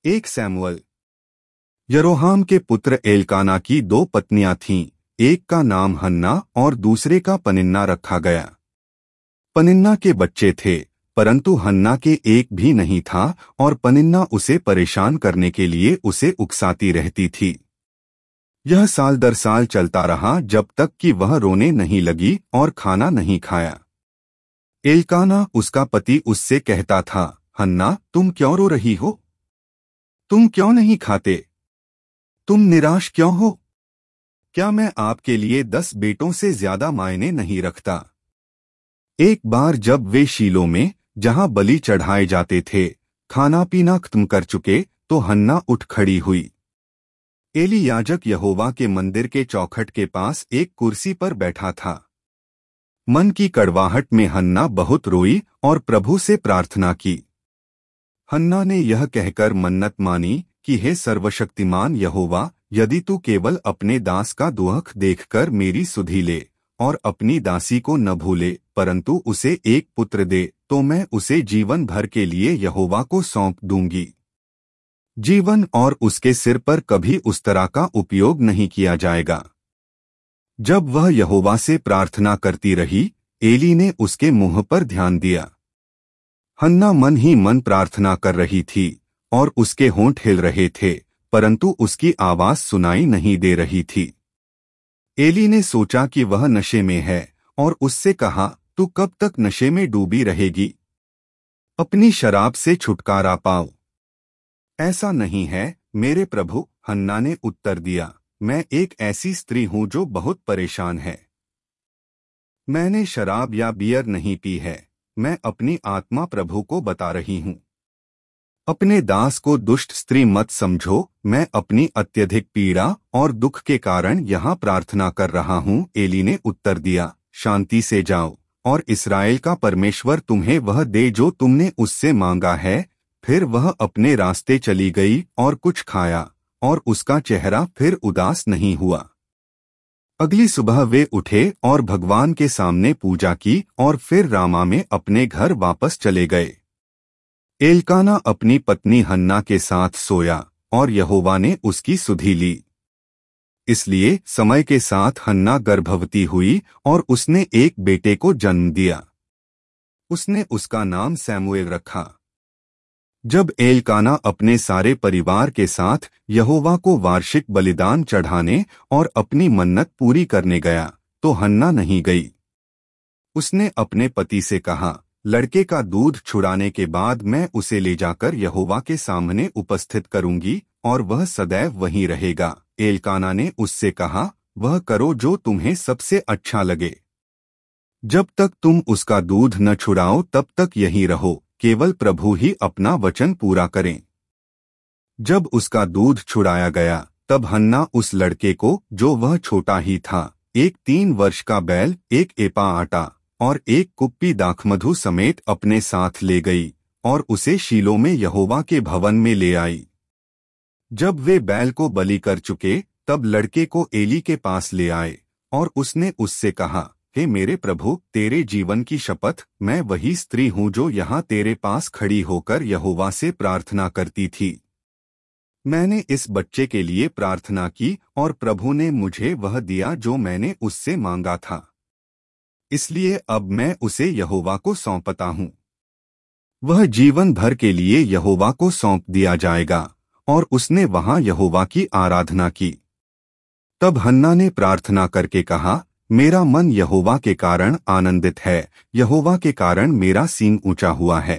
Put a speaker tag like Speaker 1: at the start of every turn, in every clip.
Speaker 1: एक सैमुअल। यरोहाम के पुत्र एलकाना की दो पत्नियां थीं, एक का नाम हन्ना और दूसरे का पनिन्ना रखा गया। पनिन्ना के बच्चे थे, परंतु हन्ना के एक भी नहीं था और पनिन्ना उसे परेशान करने के लिए उसे उकसाती रहती थी। यह साल दर साल चलता रहा जब तक कि वह रोने नहीं लगी और खाना नहीं खाया। एलकाना उसका पति उससे कहता था, हन्ना तुम क्यों रो रही हो? तुम क्यों नहीं खाते? तुम निराश क्यों हो? क्या मैं आपके लिए 10 बेटों से ज्यादा मायने नहीं रखता? एक बार जब वे शीलो में, जहां बलि चढ़ाए जाते थे, खाना पीना खत्म कर चुके, तो हन्ना उठ खड़ी हुई। एली याजक यहोवा के मंदिर के चौखट के पास एक कुर्सी पर बैठा था। मन की कड़वाहट में हन्ना बहुत रोई और प्रभु से प्रार्थना की। हन्ना ने यह कहकर मन्नत मानी कि हे सर्वशक्तिमान यहोवा, यदि तू केवल अपने दास का दुख देखकर मेरी सुधि ले और अपनी दासी को न भूले, परंतु उसे एक पुत्र दे, तो मैं उसे जीवन भर के लिए यहोवा को सौंप दूंगी। जीवन और उसके सिर पर कभी उस तरह का उपयोग नहीं किया जाएगा। जब वह यहोवा से प्रार्थना करती रही, एली ने उसके मुंह पर ध्यान दिया। हन्ना मन ही मन प्रार्थना कर रही थी और उसके होंठ हिल रहे थे, परंतु उसकी आवाज सुनाई नहीं दे रही थी। एली ने सोचा कि वह नशे में है और उससे कहा, तू कब तक नशे में डूबी रहेगी? अपनी शराब से छुटकारा पाओ। ऐसा नहीं है मेरे प्रभु, हन्ना ने उत्तर दिया, मैं एक ऐसी स्त्री हूं जो बहुत परेशान है। मैंने शराब या बियर नहीं पी है, मैं अपनी आत्मा प्रभु को बता रही हूं। अपने दास को दुष्ट स्त्री मत समझो, मैं अपनी अत्यधिक पीड़ा और दुख के कारण यहाँ प्रार्थना कर रहा हूँ। एली ने उत्तर दिया, शांति से जाओ और इस्राएल का परमेश्वर तुम्हें वह दे जो तुमने उससे मांगा है। फिर वह अपने रास्ते चली गई और कुछ खाया और उसका चेहरा फिर उदास नहीं हुआ। अगली सुबह वे उठे और भगवान के सामने पूजा की और फिर रामा में अपने घर वापस चले गए। एलकाना अपनी पत्नी हन्ना के साथ सोया और यहोवा ने उसकी सुधि ली। इसलिए समय के साथ हन्ना गर्भवती हुई और उसने एक बेटे को जन्म दिया। उसने उसका नाम सैमुएल रखा। जब एलकाना अपने सारे परिवार के साथ यहोवा को वार्षिक बलिदान चढ़ाने और अपनी मन्नत पूरी करने गया, तो हन्ना नहीं गई। उसने अपने पति से कहा, लड़के का दूध छुड़ाने के बाद मैं उसे ले जाकर यहोवा के सामने उपस्थित करूंगी और वह सदैव वहीं रहेगा। एलकाना ने उससे कहा, वह करो जो तुम्हें सबसे अच्छा लगे। जब तक तुम उसका दूध न छुड़ाओ तब तक यहीं रहो, केवल प्रभु ही अपना वचन पूरा करें। जब उसका दूध छुड़ाया गया, तब हन्ना उस लड़के को, जो वह छोटा ही था, एक 3 वर्ष का बैल, एक एपा आटा और एक कुप्पी दाखमधु समेत अपने साथ ले गई और उसे शीलो में यहोवा के भवन में ले आई। जब वे बैल को बलि कर चुके, तब लड़के को एली के पास ले आए और उसने उससे कहा, हे मेरे प्रभु, तेरे जीवन की शपथ, मैं वही स्त्री हूं जो यहाँ तेरे पास खड़ी होकर यहोवा से प्रार्थना करती थी। मैंने इस बच्चे के लिए प्रार्थना की और प्रभु ने मुझे वह दिया जो मैंने उससे मांगा था। इसलिए अब मैं उसे यहोवा को सौंपता हूँ। वह जीवन भर के लिए यहोवा को सौंप दिया जाएगा। और उसने वहां यहोवा की आराधना की। तब हन्ना ने प्रार्थना करके कहा, मेरा मन यहोवा के कारण आनंदित है, यहोवा के कारण मेरा सींग ऊंचा हुआ है।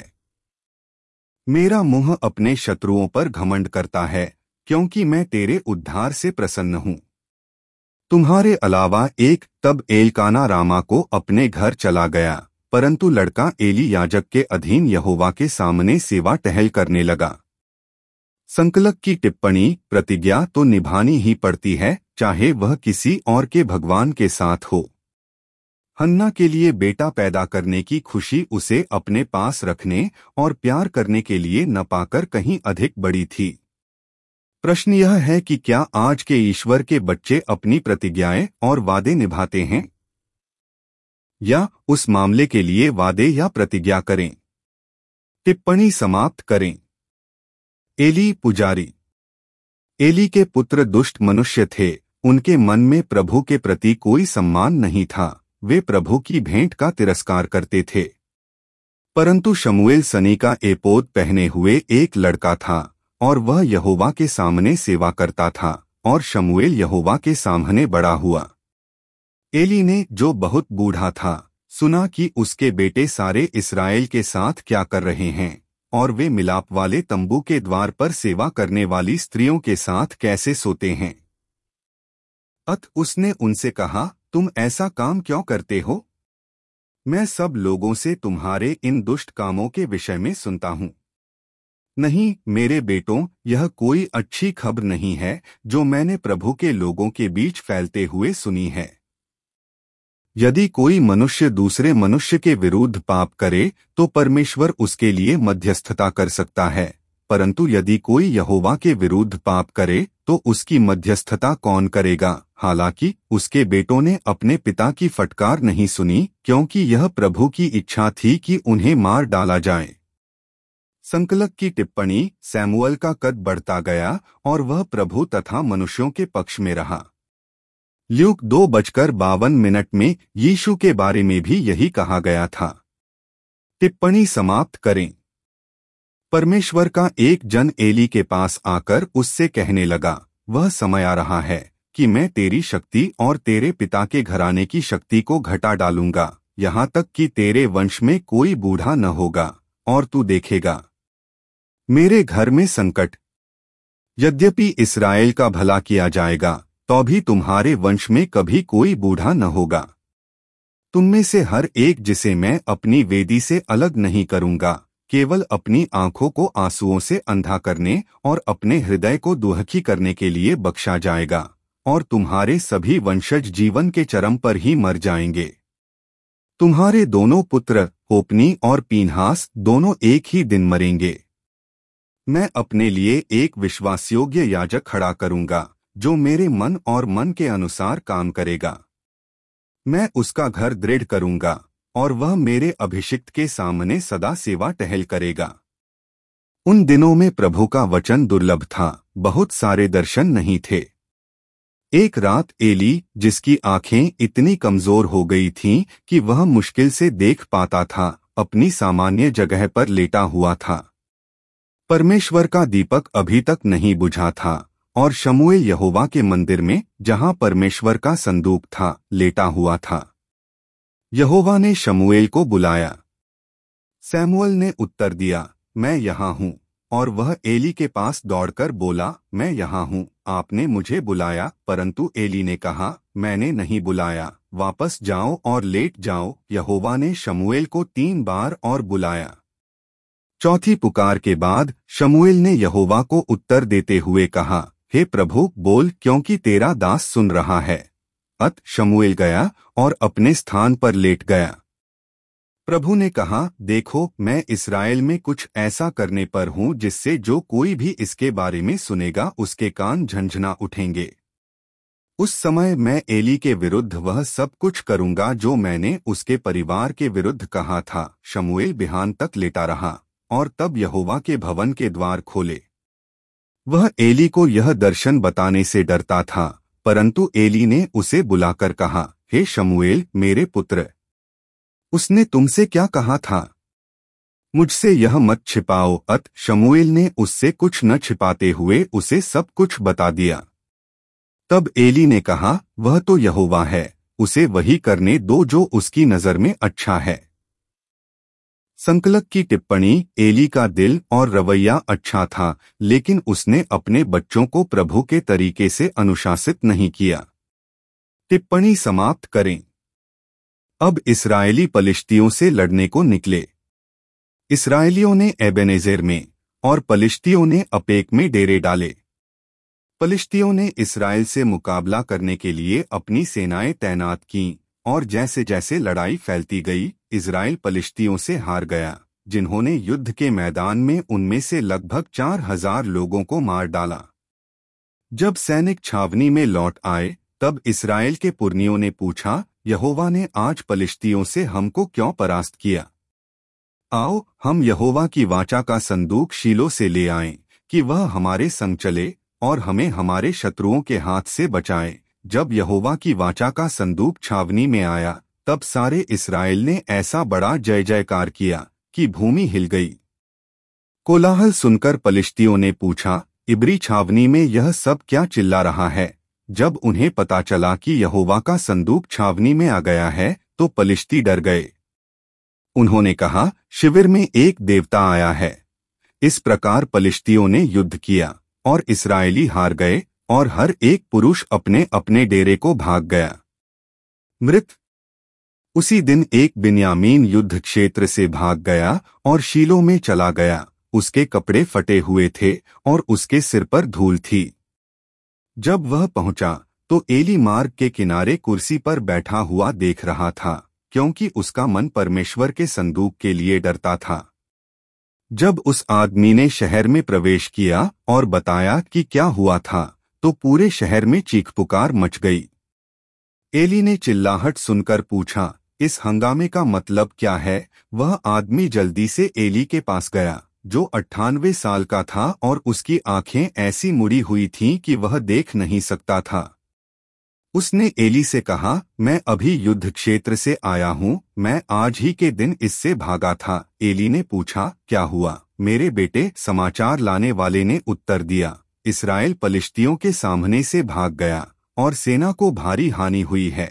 Speaker 1: मेरा मुंह अपने शत्रुओं पर घमंड करता है, क्योंकि मैं तेरे उद्धार से प्रसन्न हूँ। तुम्हारे अलावा एक। तब एलकाना रामा को अपने घर चला गया, परंतु लड़का एली याजक के अधीन यहोवा के सामने सेवा टहल करने लगा। संकलक की टिप्पणी, प्रतिज्ञा तो निभानी ही पड़ती है, चाहे वह किसी और के भगवान के साथ हो। हन्ना के लिए बेटा पैदा करने की खुशी उसे अपने पास रखने और प्यार करने के लिए न पाकर कहीं अधिक बड़ी थी। प्रश्न यह है कि क्या आज के ईश्वर के बच्चे अपनी प्रतिज्ञाएं और वादे निभाते हैं, या उस मामले के लिए वादे या प्रतिज्ञा करें? टिप्पणी समाप्त करें। एली पुजारी। एली के पुत्र दुष्ट मनुष्य थे। उनके मन में प्रभु के प्रति कोई सम्मान नहीं था। वे प्रभु की भेंट का तिरस्कार करते थे। परंतु शमूएल सनी का एपोद पहने हुए एक लड़का था और वह यहोवा के सामने सेवा करता था और शमूएल यहोवा के सामने बड़ा हुआ। एली ने, जो बहुत बूढ़ा था, सुना कि उसके बेटे सारे इस्राएल के साथ क्या कर रहे हैं और वे मिलाप वाले तंबू के द्वार पर सेवा करने वाली स्त्रियों के साथ कैसे सोते हैं। उसने उनसे कहा, तुम ऐसा काम क्यों करते हो? मैं सब लोगों से तुम्हारे इन दुष्ट कामों के विषय में सुनता हूँ। नहीं मेरे बेटों, यह कोई अच्छी खबर नहीं है जो मैंने प्रभु के लोगों के बीच फैलते हुए सुनी है। यदि कोई मनुष्य दूसरे मनुष्य के विरुद्ध पाप करे तो परमेश्वर उसके लिए मध्यस्थता कर सकता है, परंतु यदि कोई यहोवा के विरुद्ध पाप करे तो उसकी मध्यस्थता कौन करेगा? हालांकि उसके बेटों ने अपने पिता की फटकार नहीं सुनी, क्योंकि यह प्रभु की इच्छा थी कि उन्हें मार डाला जाए। संकलक की टिप्पणी। सैमुअल का कद बढ़ता गया और वह प्रभु तथा मनुष्यों के पक्ष में रहा। ल्यूक 2:52 में यीशु के बारे में भी यही कहा गया था। टिप्पणी समाप्त करें। परमेश्वर का एक जन एली के पास आकर उससे कहने लगा, वह समय आ रहा है कि मैं तेरी शक्ति और तेरे पिता के घराने की शक्ति को घटा डालूंगा, यहाँ तक कि तेरे वंश में कोई बूढ़ा न होगा और तू देखेगा मेरे घर में संकट। यद्यपि इस्राएल का भला किया जाएगा तो भी तुम्हारे वंश में कभी कोई बूढ़ा न होगा। तुम में से हर एक जिसे मैं अपनी वेदी से अलग नहीं करूंगा, केवल अपनी आंखों को आंसुओं से अंधा करने और अपने हृदय को दुखी करने के लिए बख्शा जाएगा, और तुम्हारे सभी वंशज जीवन के चरम पर ही मर जाएंगे। तुम्हारे दोनों पुत्र होप्नी और पीनहास दोनों एक ही दिन मरेंगे। मैं अपने लिए एक विश्वासयोग्य याजक खड़ा करूंगा जो मेरे मन और मन के अनुसार काम करेगा। मैं उसका घर दृढ़ करूंगा और वह मेरे अभिषिक्त के सामने सदा सेवा टहल करेगा। उन दिनों में प्रभु का वचन दुर्लभ था, बहुत सारे दर्शन नहीं थे। एक रात एली, जिसकी आंखें इतनी कमजोर हो गई थीं कि वह मुश्किल से देख पाता था, अपनी सामान्य जगह पर लेटा हुआ था। परमेश्वर का दीपक अभी तक नहीं बुझा था और शमूएल यहोवा के मंदिर में, जहां परमेश्वर का संदूक था, लेटा हुआ था। यहोवा ने शमूएल को बुलाया। सैमुअल ने उत्तर दिया, मैं यहाँ हूँ। और वह एली के पास दौड़कर बोला, मैं यहाँ हूँ, आपने मुझे बुलाया? परंतु एली ने कहा, मैंने नहीं बुलाया, वापस जाओ और लेट जाओ। यहोवा ने शमूएल को 3 बार और बुलाया। चौथी पुकार के बाद शमूएल ने यहोवा को उत्तर देते हुए कहा, हे प्रभु, बोल, क्योंकि तेरा दास सुन रहा है। शमूएल गया और अपने स्थान पर लेट गया। प्रभु ने कहा, देखो, मैं इस्राएल में कुछ ऐसा करने पर हूँ जिससे जो कोई भी इसके बारे में सुनेगा उसके कान झंझना उठेंगे। उस समय मैं एली के विरुद्ध वह सब कुछ करूँगा जो मैंने उसके परिवार के विरुद्ध कहा था। शमूएल बिहान तक लेटा रहा और तब यहोवा के भवन के द्वार खोले। वह एली को यह दर्शन बताने से डरता था, परंतु एली ने उसे बुलाकर कहा, हे शमूएल, मेरे पुत्र, उसने तुमसे क्या कहा था? मुझसे यह मत छिपाओ। शमूएल ने उससे कुछ न छिपाते हुए उसे सब कुछ बता दिया। तब एली ने कहा, वह तो यहोवा है, उसे वही करने दो जो उसकी नजर में अच्छा है। संकलक की टिप्पणी। एली का दिल और रवैया अच्छा था, लेकिन उसने अपने बच्चों को प्रभु के तरीके से अनुशासित नहीं किया। टिप्पणी समाप्त करें। अब इस्राएली पलिश्तियों से लड़ने को निकले। इस्राएलियों ने एबेनेजेर में और पलिश्तियों ने अपेक में डेरे डाले। पलिश्तियों ने इस्राएल से मुकाबला करने के लिए अपनी सेनाएं तैनात कीं, और जैसे जैसे लड़ाई फैलती गई, इस्राएल पलिश्तियों से हार गया, जिन्होंने युद्ध के मैदान में उनमें से लगभग 4000 लोगों को मार डाला। जब सैनिक छावनी में लौट आए, तब इस्राएल के पुरनियों ने पूछा, यहोवा ने आज पलिश्तियों से हमको क्यों परास्त किया? आओ, हम यहोवा की वाचा का संदूक शीलो से ले आएं, कि वह हमारे संग चले और हमें हमारे शत्रुओं के हाथ से बचाए। जब यहोवा की वाचा का संदूक छावनी में आया, तब सारे इस्राएल ने ऐसा बड़ा जय जयकार किया कि भूमि हिल गई। कोलाहल सुनकर पलिश्तियों ने पूछा, इब्री छावनी में यह सब क्या चिल्ला रहा है? जब उन्हें पता चला कि यहोवा का संदूक छावनी में आ गया है, तो पलिश्ती डर गए। उन्होंने कहा, शिविर में एक देवता आया है। इस प्रकार पलिश्तियों ने युद्ध किया और इस्राएली हार गए और हर एक पुरुष अपने अपने डेरे को भाग गया। मृत। उसी दिन एक बिन्यामीन युद्ध क्षेत्र से भाग गया और शीलो में चला गया। उसके कपड़े फटे हुए थे और उसके सिर पर धूल थी। जब वह पहुंचा तो एली मार्ग के किनारे कुर्सी पर बैठा हुआ देख रहा था, क्योंकि उसका मन परमेश्वर के संदूक के लिए डरता था। जब उस आदमी ने शहर में प्रवेश किया और बताया कि क्या हुआ था, तो पूरे शहर में चीख पुकार मच गई। एली ने चिल्लाहट सुनकर पूछा, इस हंगामे का मतलब क्या है? वह आदमी जल्दी से एली के पास गया, जो 98 साल का था और उसकी आंखें ऐसी मुड़ी हुई थीं कि वह देख नहीं सकता था। उसने एली से कहा, मैं अभी युद्ध क्षेत्र से आया हूँ, मैं आज ही के दिन इससे भागा था। एली ने पूछा, क्या हुआ मेरे बेटे? समाचार लाने वाले ने उत्तर दिया, इस्राएल पलिश्तियों के सामने से भाग गया और सेना को भारी हानि हुई है,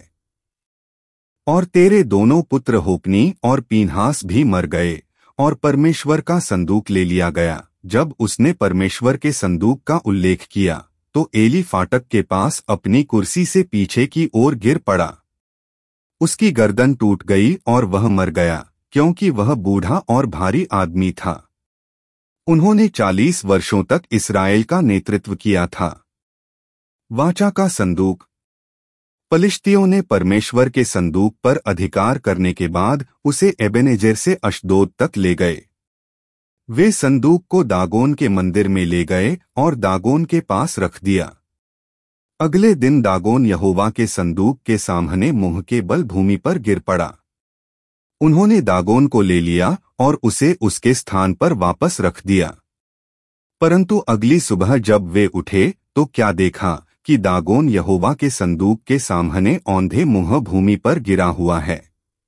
Speaker 1: और तेरे दोनों पुत्र होप्नी और पीनहास भी मर गए और परमेश्वर का संदूक ले लिया गया। जब उसने परमेश्वर के संदूक का उल्लेख किया तो एली फाटक के पास अपनी कुर्सी से पीछे की ओर गिर पड़ा। उसकी गर्दन टूट गई और वह मर गया, क्योंकि वह बूढ़ा और भारी आदमी था। उन्होंने 40 वर्षों तक इस्राएल का नेतृत्व किया था। वाचा का संदूक। पलिश्तियों ने परमेश्वर के संदूक पर अधिकार करने के बाद उसे एबेनेजेर से अश्दोद तक ले गए। वे संदूक को दागोन के मंदिर में ले गए और दागोन के पास रख दिया। अगले दिन दागोन यहोवा के संदूक के सामने मुंह के बल भूमि पर गिर पड़ा। उन्होंने दागोन को ले लिया और उसे उसके स्थान पर वापस रख दिया। परंतु अगली सुबह जब वे उठे तो क्या देखा कि दागोन यहोवा के संदूक के सामने औंधे मुंह भूमि पर गिरा हुआ है।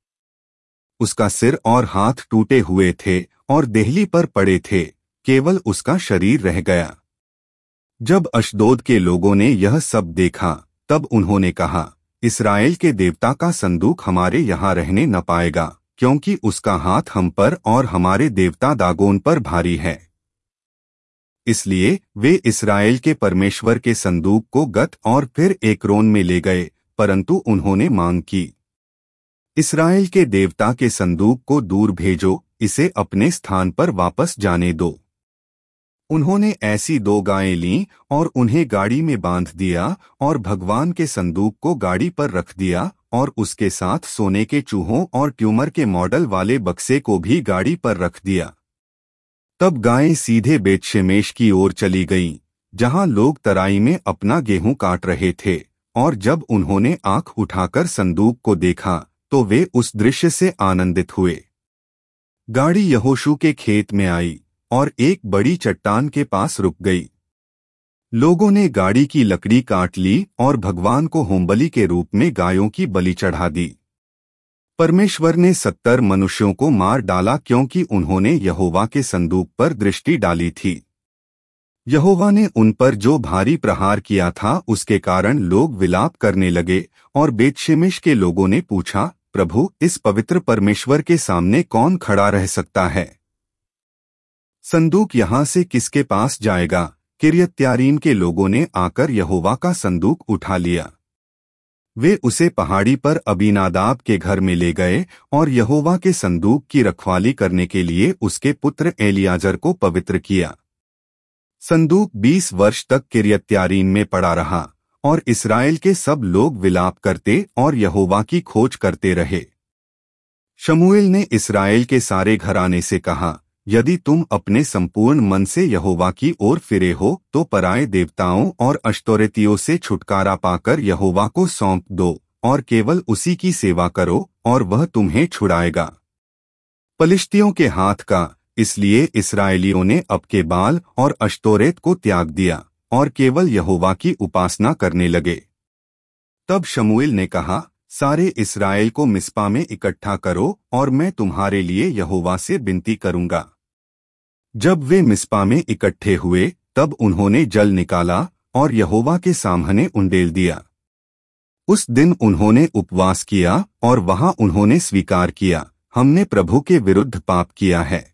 Speaker 1: उसका सिर और हाथ टूटे हुए थे और देहली पर पड़े थे, केवल उसका शरीर रह गया। जब अश्दोद के लोगों ने यह सब देखा, तब उन्होंने कहा, इस्राएल के देवता का संदूक हमारे यहाँ रहने न पाएगा, क्योंकि उसका हाथ हम पर और हमारे देवता दागोन पर भारी है। इसलिए वे इस्राएल के परमेश्वर के संदूक को गत और फिर एक्रोन में ले गए, परंतु उन्होंने मांग की, इस्राएल के देवता के संदूक को दूर भेजो, इसे अपने स्थान पर वापस जाने दो। उन्होंने ऐसी 2 गायें लीं और उन्हें गाड़ी में बांध दिया और भगवान के संदूक को गाड़ी पर रख दिया और उसके साथ सोने के चूहों और ट्यूमर के मॉडल वाले बक्से को भी गाड़ी पर रख दिया। तब गायें सीधे बेतशेमेश की ओर चली गईं, जहां लोग तराई में अपना गेहूं काट रहे थे, और जब उन्होंने आंख उठाकर संदूक को देखा तो वे उस दृश्य से आनंदित हुए। गाड़ी यहोशू के खेत में आई और एक बड़ी चट्टान के पास रुक गई। लोगों ने गाड़ी की लकड़ी काट ली और भगवान को होमबलि के रूप में गायों की बलि चढ़ा दी। परमेश्वर ने 70 मनुष्यों को मार डाला, क्योंकि उन्होंने यहोवा के संदूक पर दृष्टि डाली थी। यहोवा ने उन पर जो भारी प्रहार किया था उसके कारण लोग विलाप करने लगे, और बेतशेमेश के लोगों ने पूछा, प्रभु, इस पवित्र परमेश्वर के सामने कौन खड़ा रह सकता है? संदूक यहाँ से किसके पास जाएगा? किर्यत्यारीम के लोगों ने आकर यहोवा का संदूक उठा लिया। वे उसे पहाड़ी पर अबीनादाब के घर में ले गए और यहोवा के संदूक की रखवाली करने के लिए उसके पुत्र एलियाजर को पवित्र किया। संदूक 20 वर्ष तक किर्यत्यारीम में पड़ा रहा, और इस्राएल के सब लोग विलाप करते और यहोवा की खोज करते रहे। शमूएल ने इस्राएल के सारे घराने से कहा, यदि तुम अपने संपूर्ण मन से यहोवा की ओर फिरे हो तो पराए देवताओं और अश्तोरेतियों से छुटकारा पाकर यहोवा को सौंप दो और केवल उसी की सेवा करो, और वह तुम्हें छुड़ाएगा। पलिश्तियों के हाथ का, इसलिए इस्राएलियों ने अबके बाल और अश्तोरेत को त्याग दिया और केवल यहोवा की उपासना करने लगे। तब शमूएल ने कहा, सारे इस्राएल को मिस्पा में इकट्ठा करो और मैं तुम्हारे लिए यहोवा से विनती करूंगा। जब वे मिस्पा में इकट्ठे हुए तब उन्होंने जल निकाला और यहोवा के सामने उंडेल दिया। उस दिन उन्होंने उपवास किया और वहां उन्होंने स्वीकार किया, हमने प्रभु के विरुद्ध पाप किया है।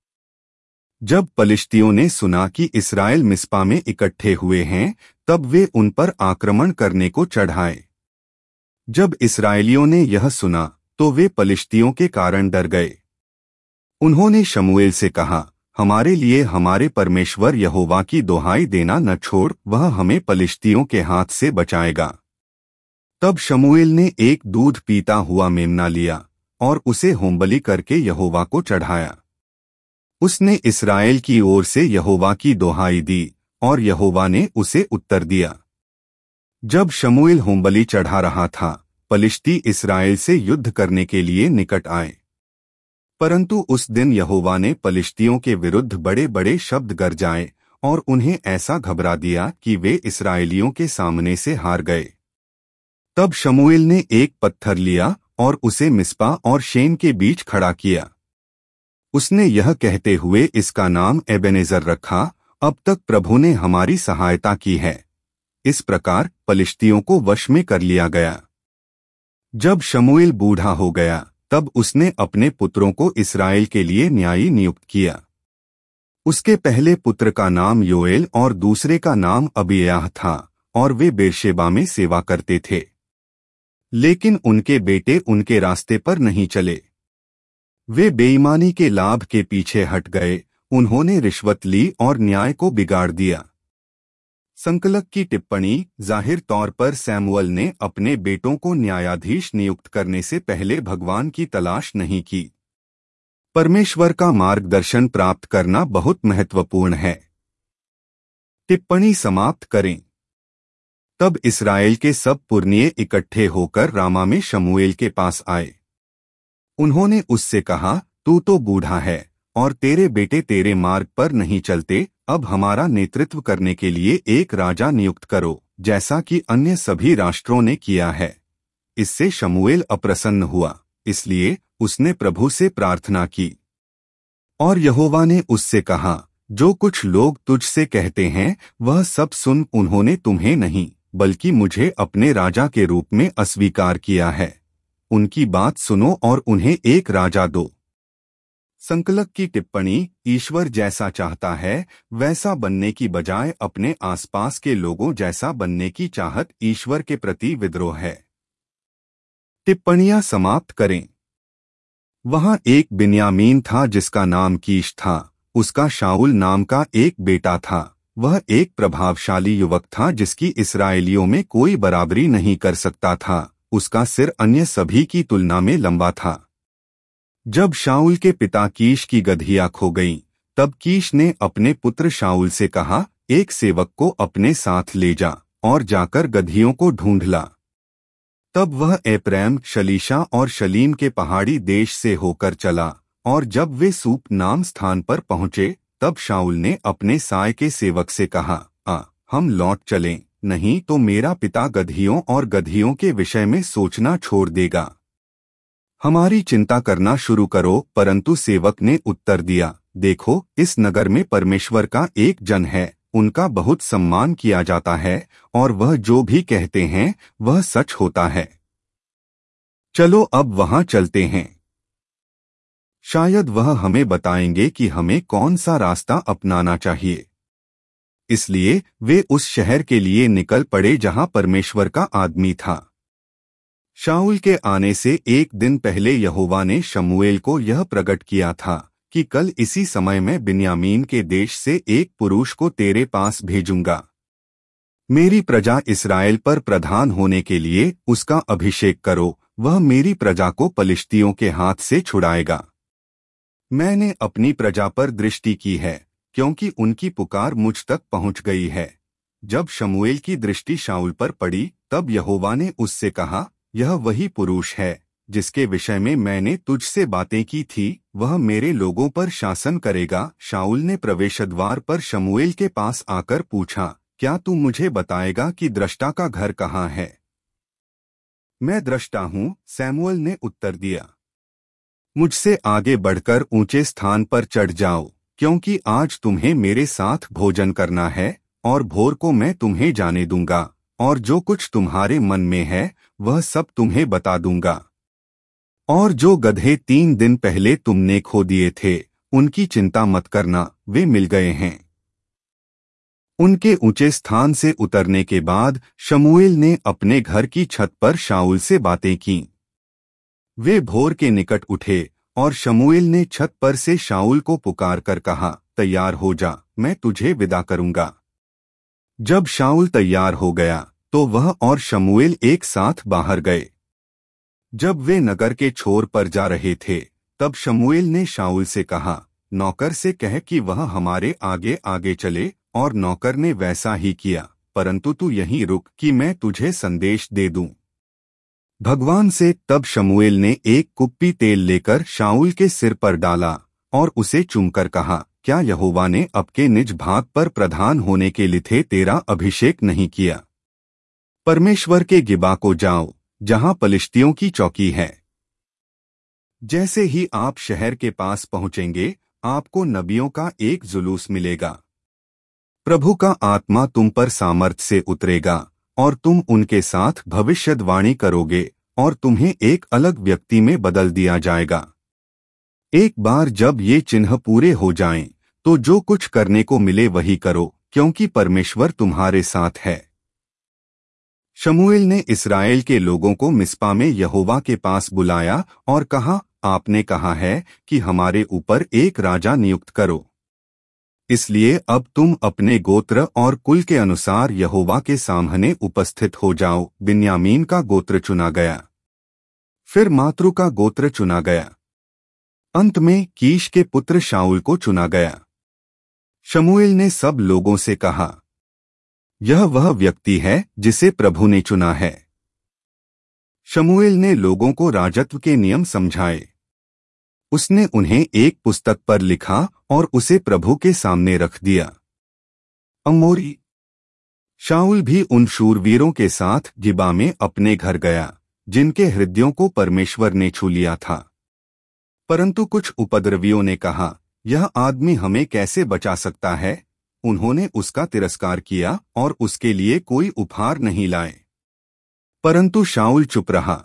Speaker 1: जब पलिश्तियों ने सुना कि इस्राएल मिस्पा में इकट्ठे हुए हैं तब वे उन पर आक्रमण करने को चढ़ाए। जब इस्राएलियों ने यह सुना तो वे पलिश्तियों के कारण डर गए। उन्होंने शमूएल से कहा, हमारे लिए हमारे परमेश्वर यहोवा की दुहाई देना न छोड़, वह हमें पलिश्तियों के हाथ से बचाएगा। तब शमूएल ने एक दूध पीता हुआ मेमना लिया और उसे होमबलि करके यहोवा को चढ़ाया। उसने इस्राएल की ओर से यहोवा की दुहाई दी और यहोवा ने उसे उत्तर दिया। जब शमूएल होमबलि चढ़ा रहा था, पलिश्ती इस्राएल से युद्ध करने के लिए निकट आए। परंतु उस दिन यहोवा ने पलिश्तियों के विरुद्ध बड़े बड़े शब्द गरजाए और उन्हें ऐसा घबरा दिया कि वे इस्राएलियों के सामने से हार गए। तब शमूएल ने एक पत्थर लिया और उसे मिस्पा और शेन के बीच खड़ा किया। उसने यह कहते हुए इसका नाम एबेनेजर रखा, अब तक प्रभु ने हमारी सहायता की है। इस प्रकार पलिश्तियों को वश में कर लिया गया। जब शमूएल बूढ़ा हो गया तब उसने अपने पुत्रों को इस्राएल के लिए न्यायी नियुक्त किया। उसके पहले पुत्र का नाम योएल और दूसरे का नाम अबीयाह था और वे बेर्शेबा में सेवा करते थे। लेकिन उनके बेटे उनके रास्ते पर नहीं चले। वे बेईमानी के लाभ के पीछे हट गए, उन्होंने रिश्वत ली और न्याय को बिगाड़ दिया। संकलक की टिप्पणी, जाहिर तौर पर सैमुअल ने अपने बेटों को न्यायाधीश नियुक्त करने से पहले भगवान की तलाश नहीं की। परमेश्वर का मार्गदर्शन प्राप्त करना बहुत महत्वपूर्ण है। टिप्पणी समाप्त करें। तब इस्राएल के सब पुरनिये इकट्ठे होकर रामा में शमूएल के पास आए। उन्होंने उससे कहा, तू तो बूढ़ा है और तेरे बेटे तेरे मार्ग पर नहीं चलते, अब हमारा नेतृत्व करने के लिए एक राजा नियुक्त करो, जैसा कि अन्य सभी राष्ट्रों ने किया है। इससे शमूएल अप्रसन्न हुआ, इसलिए उसने प्रभु से प्रार्थना की। और यहोवा ने उससे कहा, जो कुछ लोग तुझसे कहते हैं वह सब सुन, उन्होंने तुम्हें नहीं बल्कि मुझे अपने राजा के रूप में अस्वीकार किया है। उनकी बात सुनो और उन्हें एक राजा दो। संकलक की टिप्पणी, ईश्वर जैसा चाहता है वैसा बनने की बजाय अपने आसपास के लोगों जैसा बनने की चाहत ईश्वर के प्रति विद्रोह है। टिप्पणियां समाप्त करें। वहां एक बिन्यामीन था जिसका नाम कीश था। उसका शाऊल नाम का एक बेटा था। वह एक प्रभावशाली युवक था जिसकी इस्राएलियों में कोई बराबरी नहीं कर सकता था। उसका सिर अन्य सभी की तुलना में लंबा था। जब शाऊल के पिता कीश की गदहियां खो गईं, तब कीश ने अपने पुत्र शाऊल से कहा, एक सेवक को अपने साथ ले जा और जाकर गदहियों को ढूंढ ला। तब वह एप्रैम, शलीशा और शलीम के पहाड़ी देश से होकर चला और जब वे सूप नाम स्थान पर पहुंचे तब शाऊल ने अपने साय के सेवक से कहा, हम लौट चलें, नहीं तो मेरा पिता गदहियों और गदहियों के विषय में सोचना छोड़ देगा। हमारी चिंता करना शुरू करो। परंतु सेवक ने उत्तर दिया, देखो, इस नगर में परमेश्वर का एक जन है, उनका बहुत सम्मान किया जाता है और वह जो भी कहते हैं वह सच होता है। चलो अब वहां चलते हैं। शायद वह हमें बताएंगे कि हमें कौन सा रास्ता अपनाना चाहिए। इसलिए वे उस शहर के लिए निकल पड़े जहां परमेश्वर का आदमी था। शाऊल के आने से एक दिन पहले यहोवा ने शमूएल को यह प्रकट किया था कि कल इसी समय मैं बिन्यामीन के देश से एक पुरुष को तेरे पास भेजूंगा। मेरी प्रजा इस्राएल पर प्रधान होने के लिए उसका अभिषेक करो, वह मेरी प्रजा को पलिश्तियों के हाथ से छुड़ाएगा। मैंने अपनी प्रजा पर दृष्टि की है, क्योंकि उनकी पुकार मुझ तक पहुंच गई है। जब शमूएल की दृष्टि शाऊल पर पड़ी तब यहोवा ने उससे कहा, यह वही पुरुष है, जिसके विषय में मैंने तुझसे बातें की थी, वह मेरे लोगों पर शासन करेगा। शाऊल ने प्रवेशद्वार पर शमूएल के पास आकर पूछा, क्या तू मुझे बताएगा कि दृष्टा का घर कहाँ है? मैं दृष्टा हूँ, सैमुअल ने उत्तर दिया। मुझसे आगे बढ़कर ऊंचे स्थान पर चढ़ जाओ, क्योंकि आज तुम्हें मेरे साथ भोजन करना है, और भोर को मैं तुम्हें जाने दूंगा, और जो कुछ तुम्हारे मन में है वह सब तुम्हें बता दूंगा। और जो गधे 3 दिन पहले तुमने खो दिए थे, उनकी चिंता मत करना, वे मिल गए हैं। उनके ऊंचे स्थान से उतरने के बाद शमूएल ने अपने घर की छत पर शाऊल से बातें की। वे भोर के निकट उठे, और शमूएल ने छत पर से शाऊल को पुकार कर कहा, तैयार हो जा, मैं तुझे विदा करूंगा। जब शाऊल तैयार हो गया तो वह और शमूएल एक साथ बाहर गए। जब वे नगर के छोर पर जा रहे थे, तब शमूएल ने शाऊल से कहा, नौकर से कह कि वह हमारे आगे आगे चले, और नौकर ने वैसा ही किया, परंतु तू यहीं रुक कि मैं तुझे संदेश दे दूं भगवान से। तब शमूएल ने एक कुप्पी तेल लेकर शाऊल के सिर पर डाला और उसे चूमकर कहा, क्या यहोवा ने आपके निज भाग पर प्रधान होने के लिये तेरा अभिषेक नहीं किया? परमेश्वर के गिबा को जाओ, जहां पलिश्तियों की चौकी है। जैसे ही आप शहर के पास पहुंचेंगे, आपको नबियों का एक जुलूस मिलेगा। प्रभु का आत्मा तुम पर सामर्थ से उतरेगा, और तुम उनके साथ भविष्यद्वाणी करोगे, और तुम्हें एक अलग व्यक्ति में बदल दिया जाएगा। एक बार जब ये चिन्ह पूरे हो जाएं, तो जो कुछ करने को मिले वही करो, क्योंकि परमेश्वर तुम्हारे साथ है। शमूएल ने इस्राएल के लोगों को मिस्पा में यहोवा के पास बुलाया और कहा, आपने कहा है कि हमारे ऊपर एक राजा नियुक्त करो। इसलिए अब तुम अपने गोत्र और कुल के अनुसार यहोवा के सामने उपस्थित हो जाओ। बिन्यामीन का गोत्र चुना गया, फिर मातरू का गोत्र चुना गया, अंत में कीश के पुत्र शाऊल को चुना गया। शमूएल ने सब लोगों से कहा, यह वह व्यक्ति है जिसे प्रभु ने चुना है। शमूएल ने लोगों को राजत्व के नियम समझाए। उसने उन्हें एक पुस्तक पर लिखा और उसे प्रभु के सामने रख दिया। अमोरी शाऊल भी उन शूरवीरों के साथ गिबा में अपने घर गया, जिनके हृदयों को परमेश्वर ने छू लिया था। परंतु कुछ उपद्रवियों ने कहा, यह आदमी हमें कैसे बचा सकता है? उन्होंने उसका तिरस्कार किया और उसके लिए कोई उपहार नहीं लाए। परंतु शाऊल चुप रहा।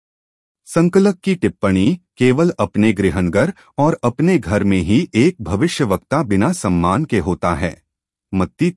Speaker 1: संकलक की टिप्पणी, केवल अपने गृहनगर और अपने घर में ही एक भविष्यवक्ता बिना सम्मान के होता है। मत्ती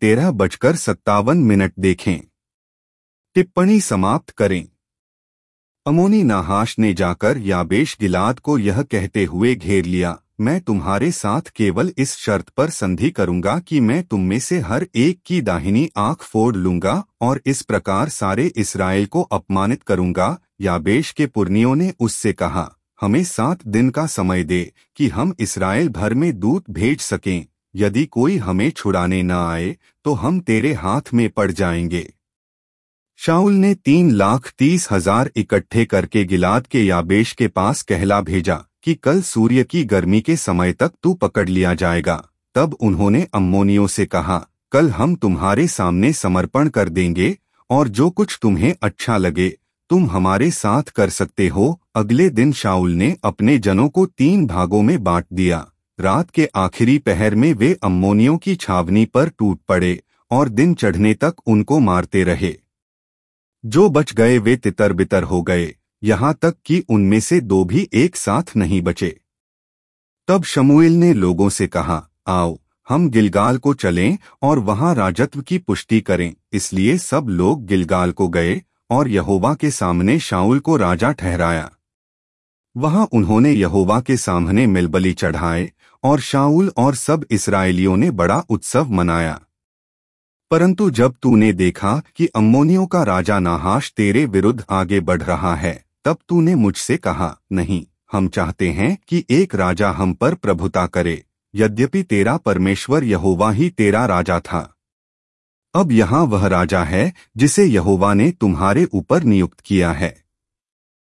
Speaker 1: 13:57 देखें। टिप्पणी समाप्त करें। अमोनी नाहाश ने जाकर याबेश गिलाद को यह कहते हुए घेर लिया, मैं तुम्हारे साथ केवल इस शर्त पर संधि करूंगा कि मैं तुम में से हर एक की दाहिनी आंख फोड़ लूंगा, और इस प्रकार सारे इस्राएल को अपमानित करूंगा। याबेश के पुरनियों ने उससे कहा, हमें 7 दिन का समय दे कि हम इस्राएल भर में दूत भेज सकें। यदि कोई हमें छुड़ाने न आए तो हम तेरे हाथ में पड़ जाएंगे। शाऊल ने 3,30,000 इकट्ठे करके गिलाद के याबेश के पास कहला भेजा कि कल सूर्य की गर्मी के समय तक तू पकड़ लिया जाएगा। तब उन्होंने अम्मोनियों से कहा, कल हम तुम्हारे सामने समर्पण कर देंगे, और जो कुछ तुम्हें अच्छा लगे तुम हमारे साथ कर सकते हो। अगले दिन शाऊल ने अपने जनों को 3 भागों में बांट दिया। रात के आखिरी पहर में वे अम्मोनियों की छावनी पर टूट पड़े और दिन चढ़ने तक उनको मारते रहे। जो बच गए वे तितर बितर हो गए, यहाँ तक कि उनमें से 2 भी एक साथ नहीं बचे। तब शमूएल ने लोगों से कहा, आओ हम गिलगाल को चलें और वहां राजत्व की पुष्टि करें। इसलिए सब लोग गिलगाल को गए और यहोवा के सामने शाऊल को राजा ठहराया। वहां उन्होंने यहोवा के सामने मिलबलि चढ़ाए, और शाऊल और सब इस्राएलियों ने बड़ा उत्सव मनाया। परंतु जब तूने देखा कि अम्मोनियों का राजा नाहाश तेरे विरुद्ध आगे बढ़ रहा है, तब तूने मुझसे कहा, नहीं, हम चाहते हैं कि एक राजा हम पर प्रभुता करे, यद्यपि तेरा परमेश्वर यहोवा ही तेरा राजा था। अब यहाँ वह राजा है जिसे यहोवा ने तुम्हारे ऊपर नियुक्त किया है।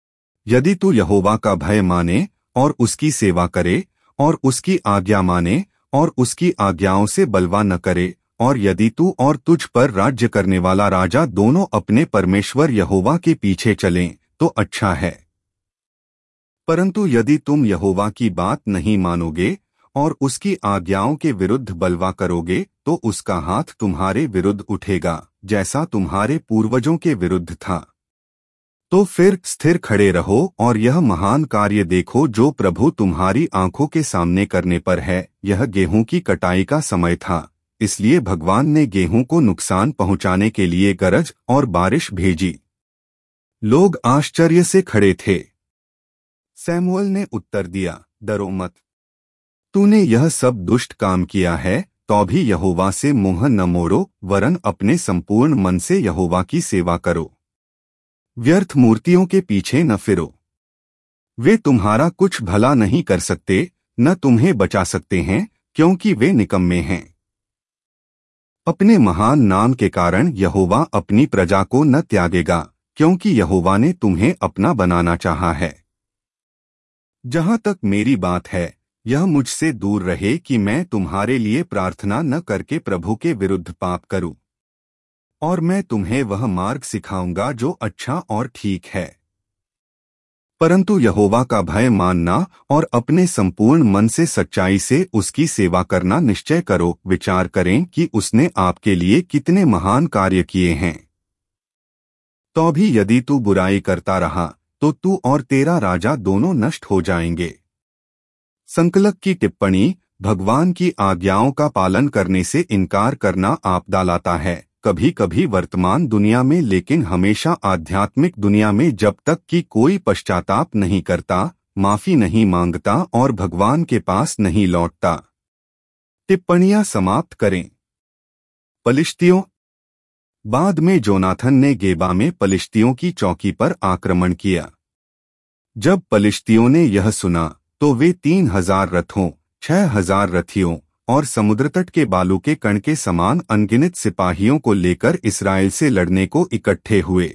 Speaker 1: यदि तू यहोवा का भय माने और उसकी सेवा करे और उसकी आज्ञा माने और उसकी आज्ञाओं से बलवा न करे, और यदि तू और तुझ पर राज्य करने वाला राजा दोनों अपने परमेश्वर यहोवा के पीछे चलें तो अच्छा है। परंतु यदि तुम यहोवा की बात नहीं मानोगे और उसकी आज्ञाओं के विरुद्ध बलवा करोगे तो उसका हाथ तुम्हारे विरुद्ध उठेगा, जैसा तुम्हारे पूर्वजों के विरुद्ध था। तो फिर स्थिर खड़े रहो और यह महान कार्य देखो जो प्रभु तुम्हारी आंखों के सामने करने पर है। यह गेहूं की कटाई का समय था, इसलिए भगवान ने गेहूं को नुकसान पहुंचाने के लिए गरज और बारिश भेजी। लोग आश्चर्य से खड़े थे। सैमुअल ने उत्तर दिया, डरो मत। तूने यह सब दुष्ट काम किया है, तो भी यहोवा से मुंह न मोड़ो, वरन अपने संपूर्ण मन से यहोवा की सेवा करो। व्यर्थ मूर्तियों के पीछे न फिरो। वे तुम्हारा कुछ भला नहीं कर सकते, न तुम्हें बचा सकते हैं, क्योंकि वे निकम्मे हैं। अपने महान नाम के कारण यहोवा अपनी प्रजा को न त्यागेगा, क्योंकि यहोवा ने तुम्हें अपना बनाना चाहा है। जहां तक मेरी बात है, यह मुझसे दूर रहे कि मैं तुम्हारे लिए प्रार्थना न करके प्रभु के विरुद्ध पाप करूं। और मैं तुम्हें वह मार्ग सिखाऊंगा जो अच्छा और ठीक है। परंतु यहोवा का भय मानना और अपने संपूर्ण मन से सच्चाई से उसकी सेवा करना निश्चय करो। विचार करें कि उसने आपके लिए कितने महान कार्य किए हैं। तो भी यदि तू बुराई करता रहा तो तू और तेरा राजा दोनों नष्ट हो जाएंगे। संकलक की टिप्पणी, भगवान की आज्ञाओं का पालन करने से इनकार करना आपदा लाता है, कभी कभी वर्तमान दुनिया में, लेकिन हमेशा आध्यात्मिक दुनिया में, जब तक कि कोई पश्चाताप नहीं करता, माफी नहीं मांगता और भगवान के पास नहीं लौटता। टिप्पणियां समाप्त करें। पलिश्तियों। बाद में जोनाथन ने गेबा में पलिश्तियों की चौकी पर आक्रमण किया। जब पलिश्तियों ने यह सुना तो वे 3000 रथों, 6000 रथियों और समुद्र तट के बालू के कण के समान अनगिनत सिपाहियों को लेकर इस्राएल से लड़ने को इकट्ठे हुए।